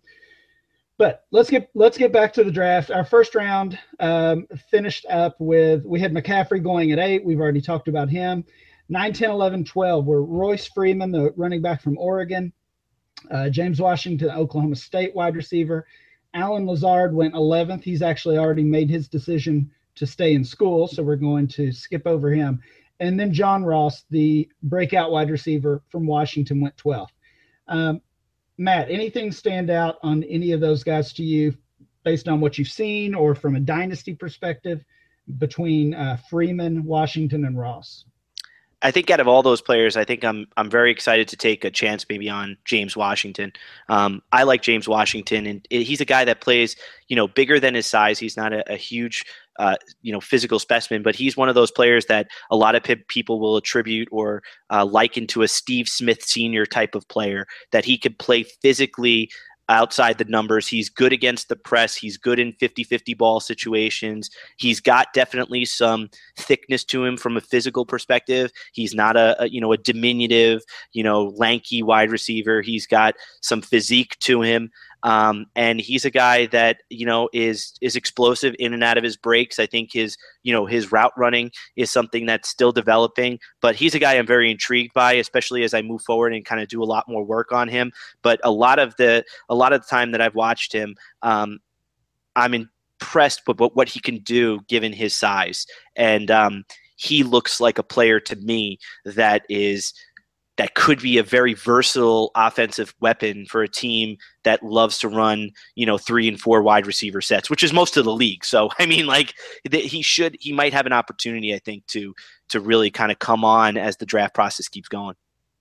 But let's get let's get back to the draft. Our first round um, finished up with, we had McCaffrey going at eight. We've already talked about him. nine, ten, eleven, twelve were Royce Freeman, the running back from Oregon. Uh, James Washington, Oklahoma State wide receiver. Alan Lazard went eleventh. He's actually already made his decision to stay in school, so we're going to skip over him. And then John Ross, the breakout wide receiver from Washington, went twelfth. Um, Matt, anything stand out on any of those guys to you based on what you've seen or from a dynasty perspective between uh, Freeman, Washington, and Ross?
I think out of all those players, I think I'm I'm very excited to take a chance maybe on James Washington. Um, I like James Washington, and he's a guy that plays, you know, bigger than his size. He's not a, a huge, uh, you know, physical specimen, but he's one of those players that a lot of pe- people will attribute or uh, liken to a Steve Smith Senior type of player, that he could play physically outside the numbers. He's good against the press. He's good in fifty-fifty ball situations. He's got definitely some thickness to him from a physical perspective. He's not a, a you know, a diminutive, you know, lanky wide receiver. He's got some physique to him. Um, and he's a guy that, you know, is is explosive in and out of his breaks. I think his, you know, his route running is something that's still developing, but he's a guy I'm very intrigued by, especially as I move forward and kind of do a lot more work on him. But a lot of the a lot of the time that I've watched him, um, I'm impressed with what, what he can do given his size. And um, he looks like a player to me that is that could be a very versatile offensive weapon for a team that loves to run, you know, three and four wide receiver sets, which is most of the league. So, I mean, like he should, he might have an opportunity, I think, to, to really kind of come on as the draft process keeps going.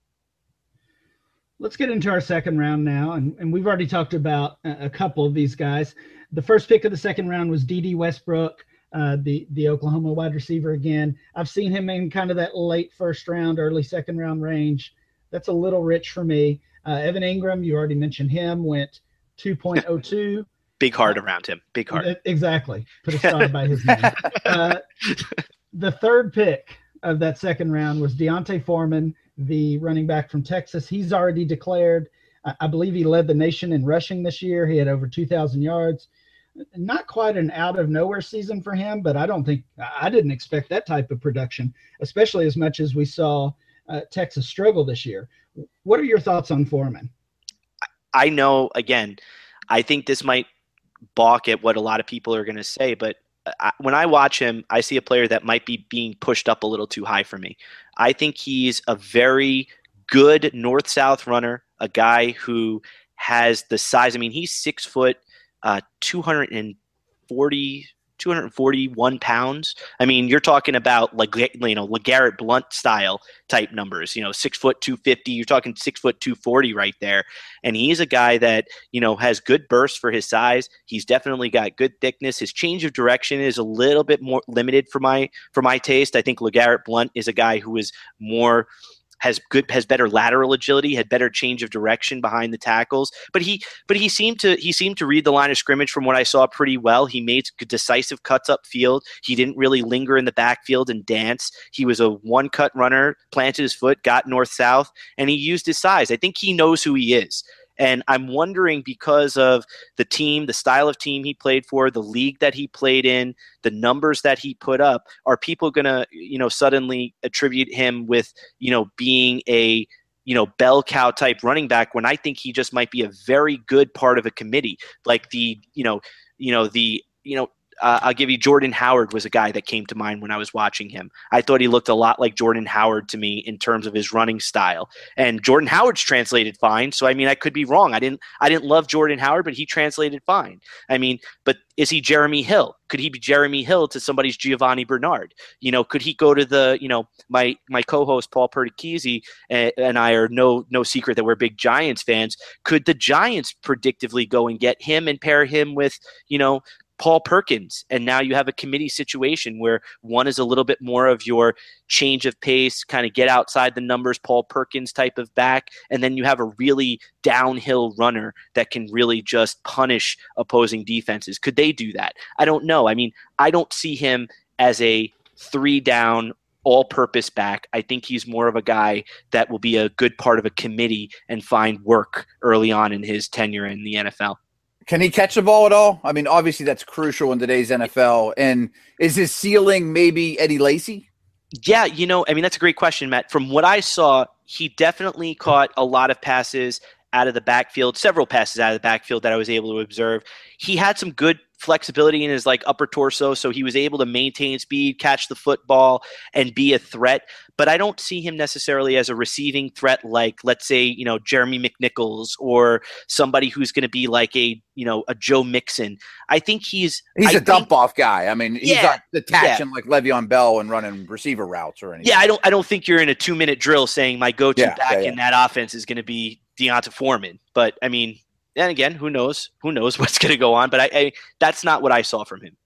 Let's get into our second round now. And, and we've already talked about a, a couple of these guys. The first pick of the second round was D D Westbrook, uh, the, the Oklahoma wide receiver again. I've seen him in kind of that late first round, early second round range. That's a little rich for me. Uh, Evan Ingram, you already mentioned him, went two point oh two.
Big heart uh, around him. Big heart.
Exactly. Put a star by his name. Uh, the third pick of that second round was Deontay Foreman, the running back from Texas. He's already declared. I, I believe he led the nation in rushing this year. He had over two thousand yards. Not quite an out of nowhere season for him, but I don't think I didn't expect that type of production, especially as much as we saw uh, Texas struggle this year. What are your thoughts on Foreman?
I know, again, I think this might balk at what a lot of people are going to say, but I, when I watch him, I see a player that might be being pushed up a little too high for me. I think he's a very good north-south runner, a guy who has the size. I mean, he's six foot, uh, two hundred forty, two hundred forty-one pounds. I mean, you're talking about like, you know, LeGarrette Blount style type numbers, you know, six foot, two fifty, you're talking six foot, two forty right there. And he's a guy that, you know, has good bursts for his size. He's definitely got good thickness. His change of direction is a little bit more limited for my, for my taste. I think LeGarrette Blount is a guy who is more, has good, has better lateral agility, had better change of direction behind the tackles. But he, but he seemed to, he seemed to read the line of scrimmage from what I saw pretty well. He made decisive cuts upfield. He didn't really linger in the backfield and dance. He was a one cut runner, planted his foot, got north south, and he used his size. I think he knows who he is. And I'm wondering, because of the team, the style of team he played for, the league that he played in, the numbers that he put up, are people going to, you know, suddenly attribute him with, you know, being a, you know, bell cow type running back, when I think he just might be a very good part of a committee, like the, you know, you know, the, you know, Uh, I'll give you Jordan Howard was a guy that came to mind when I was watching him. I thought he looked a lot like Jordan Howard to me in terms of his running style. And Jordan Howard's translated fine. So, I mean, I could be wrong. I didn't I didn't love Jordan Howard, but he translated fine. I mean, but is he Jeremy Hill? Could he be Jeremy Hill to somebody's Giovanni Bernard? You know, could he go to the, you know, my my co-host Paul Perticchese and, and I are no no secret that we're big Giants fans. Could the Giants predictively go and get him and pair him with, you know, Paul Perkins, and now you have a committee situation where one is a little bit more of your change of pace, kind of get outside the numbers, Paul Perkins type of back, and then you have a really downhill runner that can really just punish opposing defenses. Could they do that? I don't know. I mean, I don't see him as a three down all-purpose back. I think he's more of a guy that will be a good part of a committee and find work early on in his tenure in the N F L.
Can he catch the ball at all? I mean, obviously that's crucial in today's N F L. And is his ceiling maybe Eddie Lacy?
Yeah, you know, I mean, that's a great question, Matt. From what I saw, he definitely caught a lot of passes out of the backfield, several passes out of the backfield that I was able to observe. He had some good flexibility in his like upper torso, so he was able to maintain speed, catch the football, and be a threat. But I don't see him necessarily as a receiving threat like, let's say, you know, Jeremy McNichols or somebody who's going to be like a, you know, a Joe Mixon. I think he's
he's
I
a dump think, off guy. I mean, he's
yeah,
not detaching
yeah.
like Le'Veon Bell and running receiver routes or anything.
Yeah, I don't I don't think you're in a two minute drill saying my go to
yeah,
back
yeah, yeah.
in that offense is going to be Deonta Foreman. But I mean, and again, who knows? Who knows what's going to go on? But I, I that's not what I saw from him.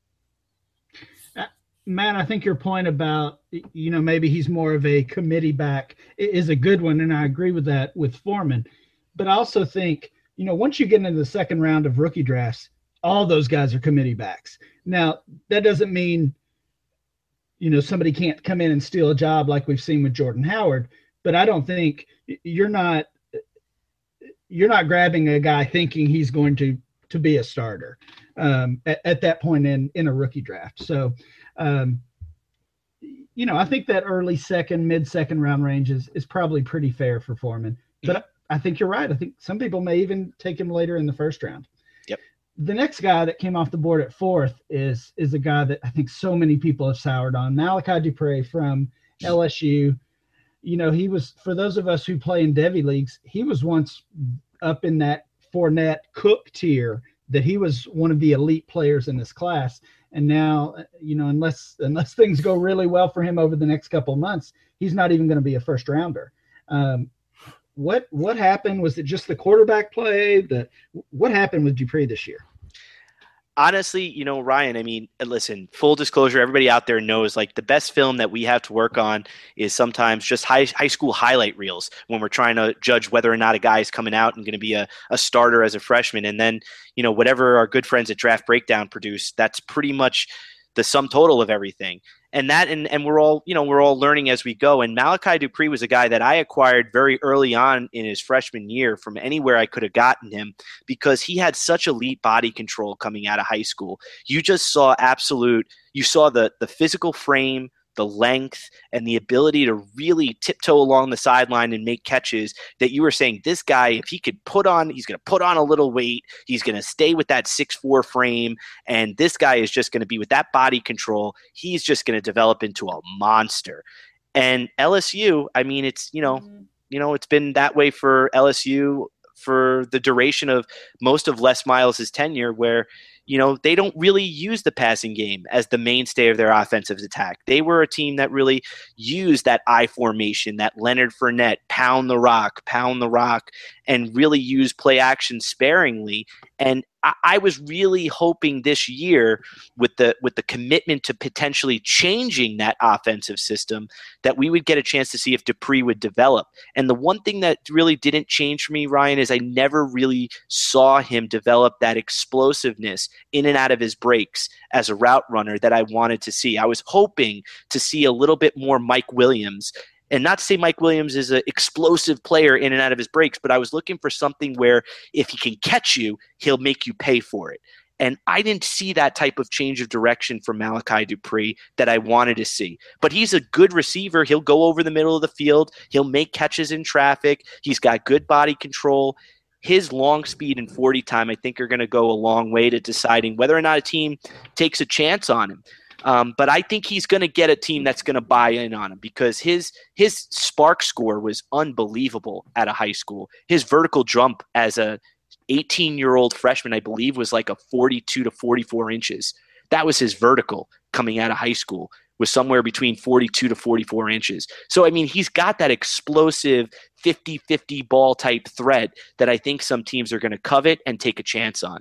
Matt, I think your point about, you know, maybe he's more of a committee back is a good one, and I agree with that with Foreman. But I also think, you know, once you get into the second round of rookie drafts, all those guys are committee backs. Now, that doesn't mean, you know, somebody can't come in and steal a job like we've seen with Jordan Howard, but I don't think you're not you're not grabbing a guy thinking he's going to to be a starter um, at, at that point in in a rookie draft. So, um, you know, I think that early second, mid second round range is, is probably pretty fair for Foreman. But mm-hmm. I, I think you're right. I think some people may even take him later in the first round.
Yep.
The next guy that came off the board at fourth is is a guy that I think so many people have soured on, Malachi Dupre from L S U. You know, he was, for those of us who play in Devy leagues, he was once up in that Fournette Cook tier, that he was one of the elite players in this class. And now, you know, unless unless things go really well for him over the next couple of months, he's not even going to be a first rounder. Um, what what happened? Was it just the quarterback play? The what happened with Dupree this year?
Honestly, you know, Ryan, I mean, listen, full disclosure, everybody out there knows, like, the best film that we have to work on is sometimes just high high school highlight reels when we're trying to judge whether or not a guy is coming out and going to be a, a starter as a freshman. And then, you know, whatever our good friends at Draft Breakdown produce, that's pretty much the sum total of everything. And that, and, and we're all, you know, we're all learning as we go. And Malachi Dupre was a guy that I acquired very early on in his freshman year from anywhere I could have gotten him, because he had such elite body control coming out of high school. You just saw absolute, you saw the the physical frame, the length, and the ability to really tiptoe along the sideline and make catches that you were saying, this guy, if he could put on, he's going to put on a little weight, he's going to stay with that six four frame, and this guy is just going to be with that body control, he's just going to develop into a monster. And L S U, I mean, it's, you know, mm-hmm. you know, it's been that way for L S U for the duration of most of Les Miles' tenure, where, you know, they don't really use the passing game as the mainstay of their offensive attack. They were a team that really used that I formation, that Leonard Fournette, pound the rock, pound the rock, and really use play action sparingly. And I, I was really hoping this year, with the with the commitment to potentially changing that offensive system, that we would get a chance to see if Dupree would develop. And the one thing that really didn't change for me, Ryan, is I never really saw him develop that explosiveness in and out of his breaks as a route runner that I wanted to see. I was hoping to see a little bit more Mike Williams. And not to say Mike Williams is an explosive player in and out of his breaks, but I was looking for something where if he can catch you, he'll make you pay for it. And I didn't see that type of change of direction from Malachi Dupree that I wanted to see. But he's a good receiver. He'll go over the middle of the field. He'll make catches in traffic. He's got good body control. His long speed and forty time, I think, are going to go a long way to deciding whether or not a team takes a chance on him. Um, but I think he's going to get a team that's going to buy in on him, because his his spark score was unbelievable at a high school. His vertical jump as a eighteen-year-old freshman, I believe, was like a forty-two to forty-four inches. That was his vertical coming out of high school, was somewhere between forty-two to forty-four inches. So, I mean, he's got that explosive fifty-fifty ball type threat that I think some teams are going to covet and take a chance on.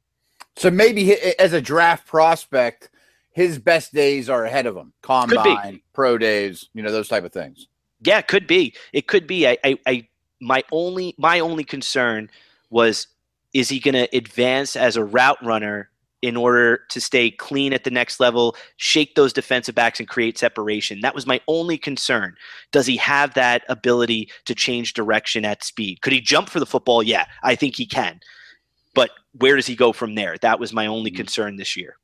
So maybe as a draft prospect, his best days are ahead of him. Combine, pro days, you know, those type of things.
Yeah, it could be. It could be. I, I, I my only, my only concern was, is he going to advance as a route runner in order to stay clean at the next level, shake those defensive backs and create separation? That was my only concern. Does he have that ability to change direction at speed? Could he jump for the football? Yeah, I think he can. But where does he go from there? That was my only concern this year.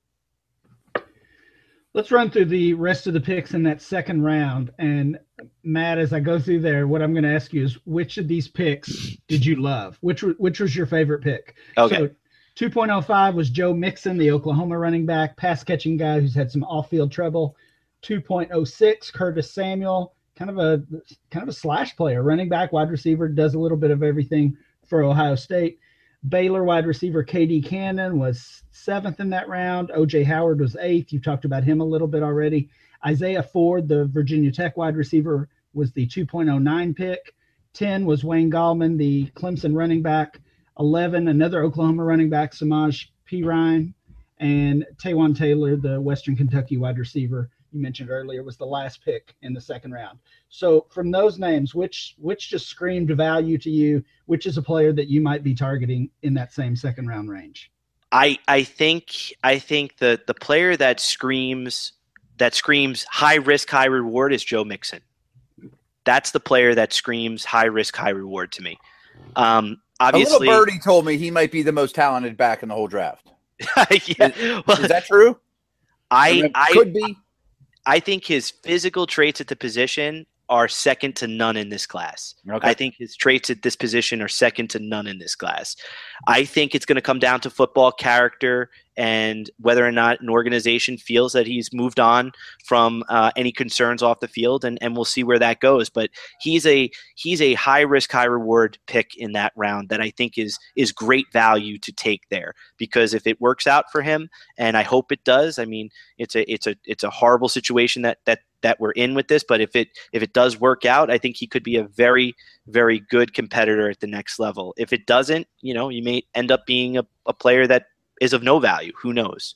Let's run through the rest of the picks in that second round. And Matt, as I go through there, what I'm going to ask you is, which of these picks did you love? Which which was your favorite pick?
Okay.
So two point oh five was Joe Mixon, the Oklahoma running back, pass-catching guy who's had some off-field trouble. two point oh six, Curtis Samuel, kind of a kind of a slash player, running back, wide receiver, does a little bit of everything for Ohio State. Baylor wide receiver K D Cannon was seventh in that round. O J Howard was eighth. You talked about him a little bit already. Isaiah Ford, the Virginia Tech wide receiver, was the two point oh nine pick. ten was Wayne Gallman, the Clemson running back. eleven, another Oklahoma running back, Samaj P. Ryan. And Taywan Taylor, the Western Kentucky wide receiver you mentioned earlier, was the last pick in the second round. So from those names, which which just screamed value to you? Which is a player that you might be targeting in that same second round range?
I I think I think the the player that screams that screams high risk, high reward is Joe Mixon. That's the player that screams high risk, high reward to me. Um, obviously,
a little birdie told me he might be the most talented back in the whole draft.
yeah,
is,
well,
is that true?
I
I, mean,
I
could be.
I think his physical traits at the position are second to none in this class.
Okay.
I think his traits at this position are second to none in this class. I think it's going to come down to football character and whether or not an organization feels that he's moved on from uh, any concerns off the field, and, and we'll see where that goes. But he's a he's a high risk, high reward pick in that round that I think is is great value to take there, because if it works out for him, and I hope it does, I mean it's a it's a it's a horrible situation that that that we're in with this, but if it if it does work out, I think he could be a very very good competitor at the next level. If it doesn't, you know, you may end up being a, a player that is of no value. Who knows?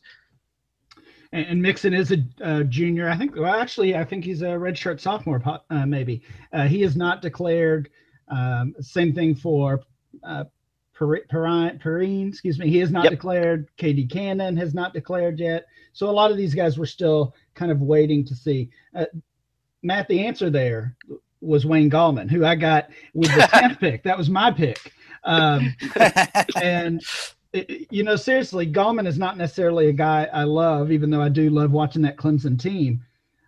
And, and Mixon is a uh, junior. I think, well, actually, I think he's a redshirt sophomore, uh, maybe. Uh, he is not declared. Um, same thing for uh, Perrine, Perrine, excuse me. He is not yep. declared. K D Cannon has not declared yet. So a lot of these guys were still kind of waiting to see. Uh, Matt, the answer there was Wayne Gallman, who I got with the tenth pick. That was my pick. Um, and you know, seriously, Gallman is not necessarily a guy I love, even though I do love watching that Clemson team.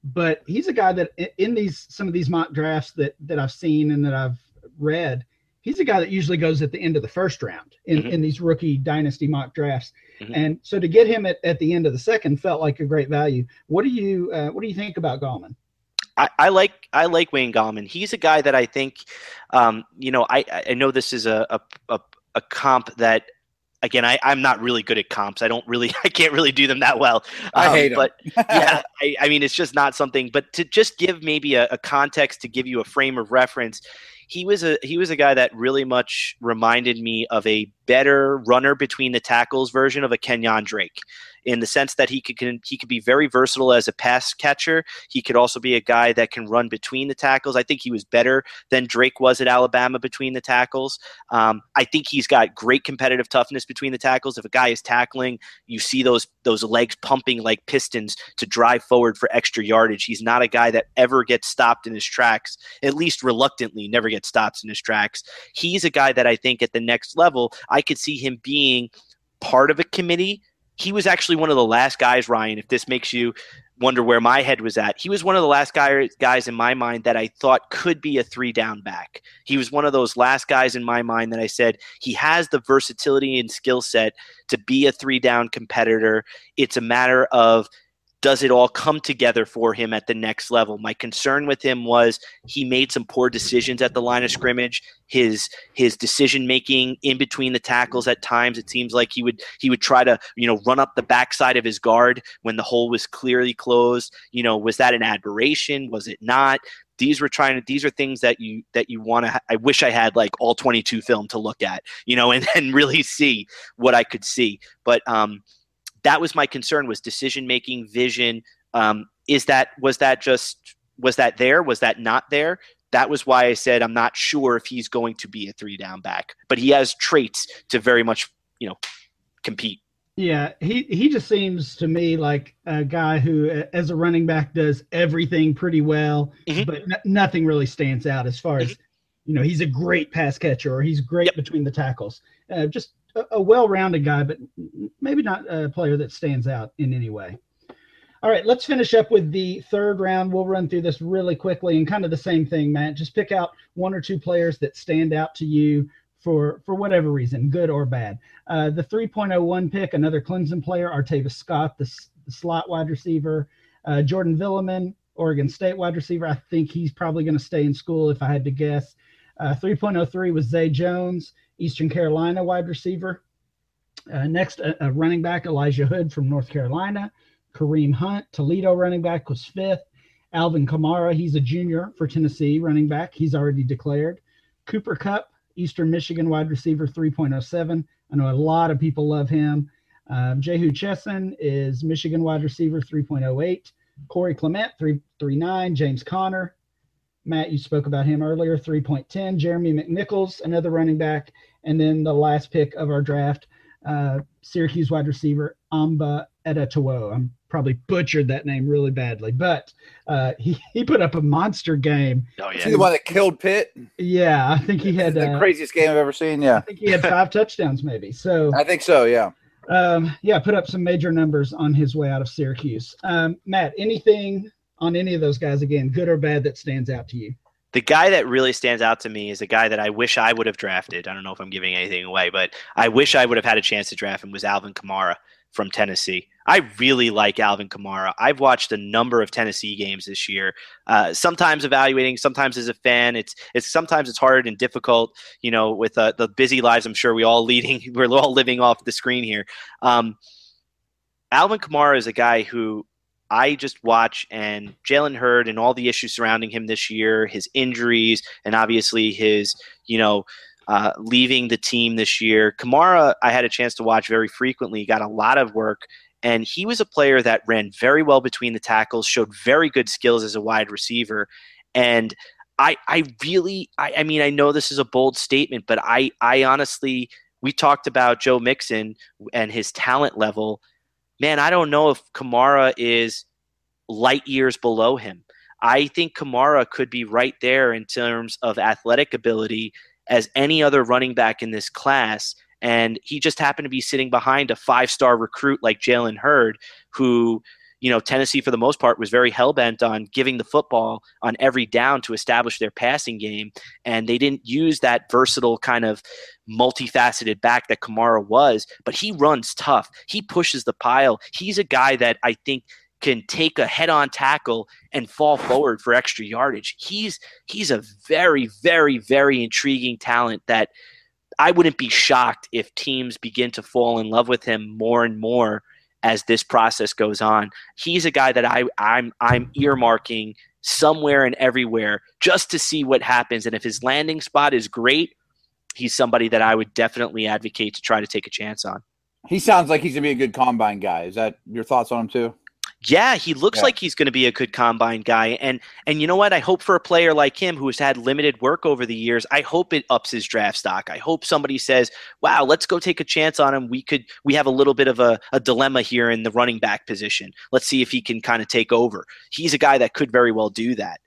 but he's a guy that in these some of these mock drafts that that I've seen and that I've read, he's a guy that usually goes at the end of the first round in, mm-hmm. in these rookie dynasty mock drafts. Mm-hmm. And so to get him at, at the end of the second felt like a great value. What do you uh, what do you think about Gallman?
I, I like I like Wayne Gallman. He's a guy that I think, um, you know, I, I know this is a a, a, a comp that, again, I, I'm not really good at comps. I don't really, I can't really do them that well. Um,
I hate them.
But yeah, I, I mean, it's just not something. But to just give maybe a, a context, to give you a frame of reference, he was a he was a guy that really much reminded me of a better runner between the tackles version of a Kenyon Drake, in the sense that he could can, he could be very versatile as a pass catcher. He could also be a guy that can run between the tackles. I think he was better than Drake was at Alabama between the tackles. Um, I think he's got great competitive toughness between the tackles. If a guy is tackling, you see those those legs pumping like pistons to drive forward for extra yardage. He's not a guy that ever gets stopped in his tracks, at least reluctantly, never gets stopped in his tracks. He's a guy that I think at the next level, I could see him being part of a committee. He was actually one of the last guys, Ryan, if this makes you wonder where my head was at. He was one of the last guy, guys in my mind that I thought could be a three-down back. He was one of those last guys in my mind that I said he has the versatility and skill set to be a three-down competitor. It's a matter of, does it all come together for him at the next level? My concern with him was he made some poor decisions at the line of scrimmage. His his decision making in between the tackles at times, it seems like he would he would try to, you know, run up the backside of his guard when the hole was clearly closed. You know, was that an aberration? Was it not? These were trying to. These are things that you that you want to. Ha- I wish I had like all twenty-two film to look at, you know, and, and really see what I could see. But um, that was my concern, was decision-making, vision. Um, is that, was that just, was that there? Was that not there? That was why I said I'm not sure if he's going to be a three down back, but he has traits to very much, you know, compete.
Yeah, he, he just seems to me like a guy who, as a running back, does everything pretty well, mm-hmm. but n- nothing really stands out as far mm-hmm. as, you know, he's a great pass catcher or he's great yep. between the tackles. Uh, just a, a well-rounded guy, but maybe not a player that stands out in any way. All right, let's finish up with the third round. We'll run through this really quickly and kind of the same thing, Matt. Just pick out one or two players that stand out to you for for whatever reason, good or bad. Uh, the three point oh one pick, another Clemson player, Artavis Scott, the, the slot wide receiver. Uh, Jordan Villeman, Oregon State wide receiver. I think he's probably going to stay in school if I had to guess. Uh, three point oh three was Zay Jones, Eastern Carolina wide receiver. Uh, next, a, a running back, Elijah Hood from North Carolina. Kareem Hunt, Toledo running back, was fifth. Alvin Kamara, he's a junior for Tennessee running back. He's already declared. Cooper Kupp, Eastern Michigan wide receiver, three point oh seven. I know a lot of people love him. Um, Jehu Chesson is Michigan wide receiver, three point oh eight. Corey Clement, three point three nine. James Conner. Matt, you spoke about him earlier, three point one zero. Jeremy McNichols, another running back. And then the last pick of our draft, uh, Syracuse wide receiver, Amba Edatuo. I'm probably butchered that name really badly, but uh, he, he put up a monster game.
Oh, yeah. Is he the one that killed Pitt?
Yeah, I think he had
the
uh,
craziest game I've ever seen. Yeah,
I think he had five touchdowns, maybe. So
I think so. Yeah.
Um, yeah, put up some major numbers on his way out of Syracuse. Um, Matt, anything on any of those guys, again, good or bad, that stands out to you?
The guy that really stands out to me is a guy that I wish I would have drafted. I don't know if I'm giving anything away, but I wish I would have had a chance to draft him, was Alvin Kamara from Tennessee. I really like Alvin Kamara. I've watched a number of Tennessee games this year. Uh, sometimes evaluating, sometimes as a fan. It's it's sometimes it's hard and difficult, you know, with uh, the busy lives I'm sure we all leading, we're all living off the screen here. Um, Alvin Kamara is a guy who I just watch, and Jalen Hurd and all the issues surrounding him this year, his injuries, and obviously his, you know, uh, leaving the team this year. Kamara, I had a chance to watch very frequently, got a lot of work, and he was a player that ran very well between the tackles, showed very good skills as a wide receiver. And I, I really, I, I mean, I know this is a bold statement, but I, I honestly, we talked about Joe Mixon and his talent level. Man, I don't know if Kamara is light years below him. I think Kamara could be right there in terms of athletic ability as any other running back in this class. And he just happened to be sitting behind a five-star recruit like Jalen Hurd, who, you know, Tennessee for the most part was very hell-bent on giving the football on every down to establish their passing game. And they didn't use that versatile kind of multifaceted back that Kamara was, but he runs tough. He pushes the pile. He's a guy that I think can take a head-on tackle and fall forward for extra yardage. He's he's a very, very, very intriguing talent that I wouldn't be shocked if teams begin to fall in love with him more and more as this process goes on. He's a guy that I, I'm I'm earmarking somewhere and everywhere just to see what happens. And if his landing spot is great, he's somebody that I would definitely advocate to try to take a chance on.
He sounds like he's going to be a good combine guy. Is that your thoughts on him too?
Yeah, he looks
yeah.
like he's going to be a good combine guy. And and you know what? I hope for a player like him who has had limited work over the years, I hope it ups his draft stock. I hope somebody says, wow, let's go take a chance on him. We could we have a little bit of a, a dilemma here in the running back position. Let's see if he can kind of take over. He's a guy that could very well do that.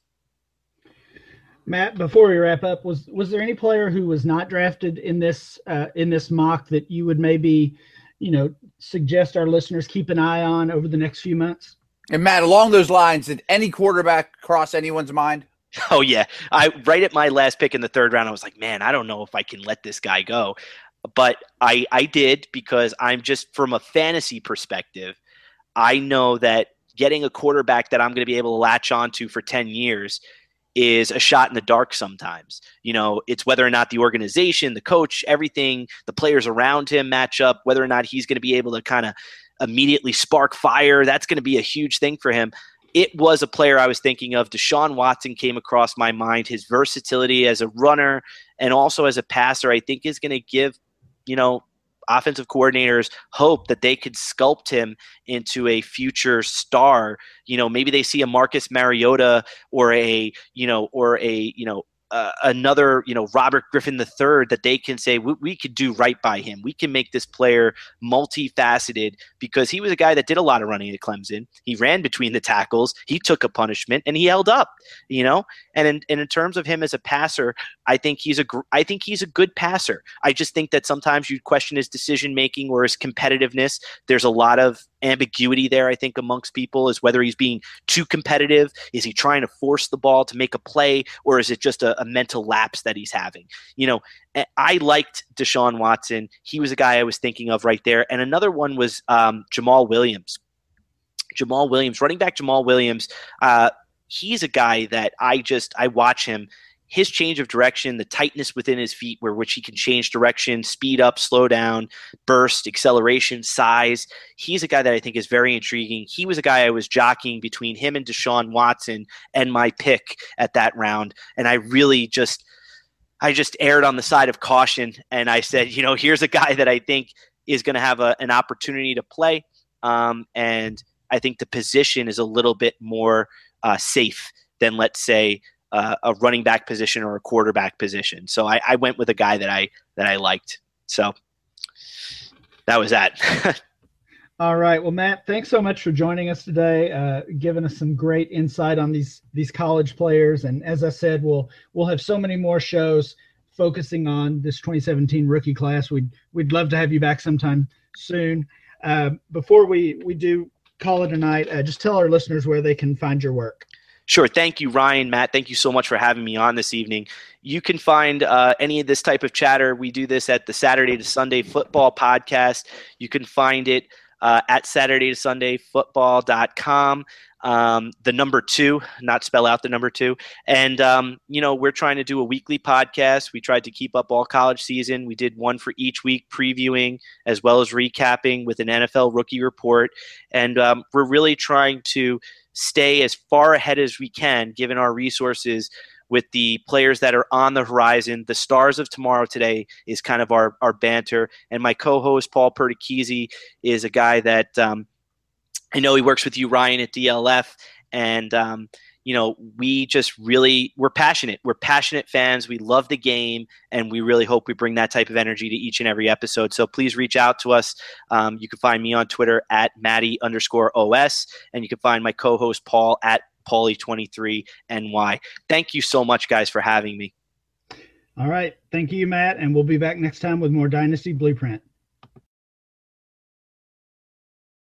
Matt, before we wrap up, was was there any player who was not drafted in this uh, in this mock that you would maybe, you know, suggest our listeners keep an eye on over the next few months?
And Matt, along those lines, did any quarterback cross anyone's mind?
Oh yeah, I right at my last pick in the third round, I was like, man, I don't know if I can let this guy go, but I I did because I'm just from a fantasy perspective, I know that getting a quarterback that I'm going to be able to latch onto for ten years is a shot in the dark sometimes. You know, it's whether or not the organization, the coach, everything, the players around him match up, whether or not he's going to be able to kind of immediately spark fire. That's going to be a huge thing for him. It was a player I was thinking of. Deshaun Watson came across my mind. His versatility as a runner and also as a passer, I think is going to give, you know, offensive coordinators hope that they could sculpt him into a future star. You know, maybe they see a Marcus Mariota or a, you know, or a, you know, uh, another, you know, Robert Griffin the third that they can say, we, we could do right by him. We can make this player multifaceted because he was a guy that did a lot of running at Clemson. He ran between the tackles. He took a punishment and he held up, you know, and in, and in terms of him as a passer, I think he's a, I think he's a good passer. I just think that sometimes you question his decision-making or his competitiveness. There's a lot of ambiguity there, I think, amongst people is whether he's being too competitive. Is he trying to force the ball to make a play, or is it just a, a mental lapse that he's having? You know, I liked Deshaun Watson. He was a guy I was thinking of right there. And another one was um, Jamal Williams. Jamal Williams, running back Jamal Williams. Uh, he's a guy that I just, I watch him. His change of direction, the tightness within his feet where which he can change direction, speed up, slow down, burst, acceleration, size. He's a guy that I think is very intriguing. He was a guy I was jockeying between him and Deshaun Watson and my pick at that round. And I really just I just erred on the side of caution. And I said, you know, here's a guy that I think is going to have a, an opportunity to play. Um, and I think the position is a little bit more uh, safe than, let's say, Uh, a running back position or a quarterback position. So I, I went with a guy that I that I liked. So that was that.
All right. Well, Matt, thanks so much for joining us today, uh, giving us some great insight on these these college players. And as I said, we'll we'll have so many more shows focusing on this twenty seventeen rookie class. We'd we'd love to have you back sometime soon. Uh, before we we do call it a night, uh, just tell our listeners where they can find your work.
Sure. Thank you, Ryan. Matt, thank you so much for having me on this evening. You can find uh, any of this type of chatter. We do this at the Saturday to Sunday Football Podcast. You can find it uh, at Saturday to Sunday Football dot com. Um, the number two, not spell out the number two. And, um, you know, we're trying to do a weekly podcast. We tried to keep up all college season. We did one for each week, previewing as well as recapping with an N F L rookie report. And um, we're really trying to stay as far ahead as we can, given our resources with the players that are on the horizon. The stars of tomorrow today is kind of our, our banter. And my co-host, Paul Perticchese, is a guy that um, I know he works with you, Ryan, at D L F. And, um, you know, we just really, we're passionate. We're passionate fans. We love the game, and we really hope we bring that type of energy to each and every episode. So please reach out to us. Um, you can find me on Twitter at Matty underscore OS, and you can find my co-host Paul at Paulie twenty-three N Y. Thank you so much, guys, for having me.
All right. Thank you, Matt. And we'll be back next time with more Dynasty Blueprint.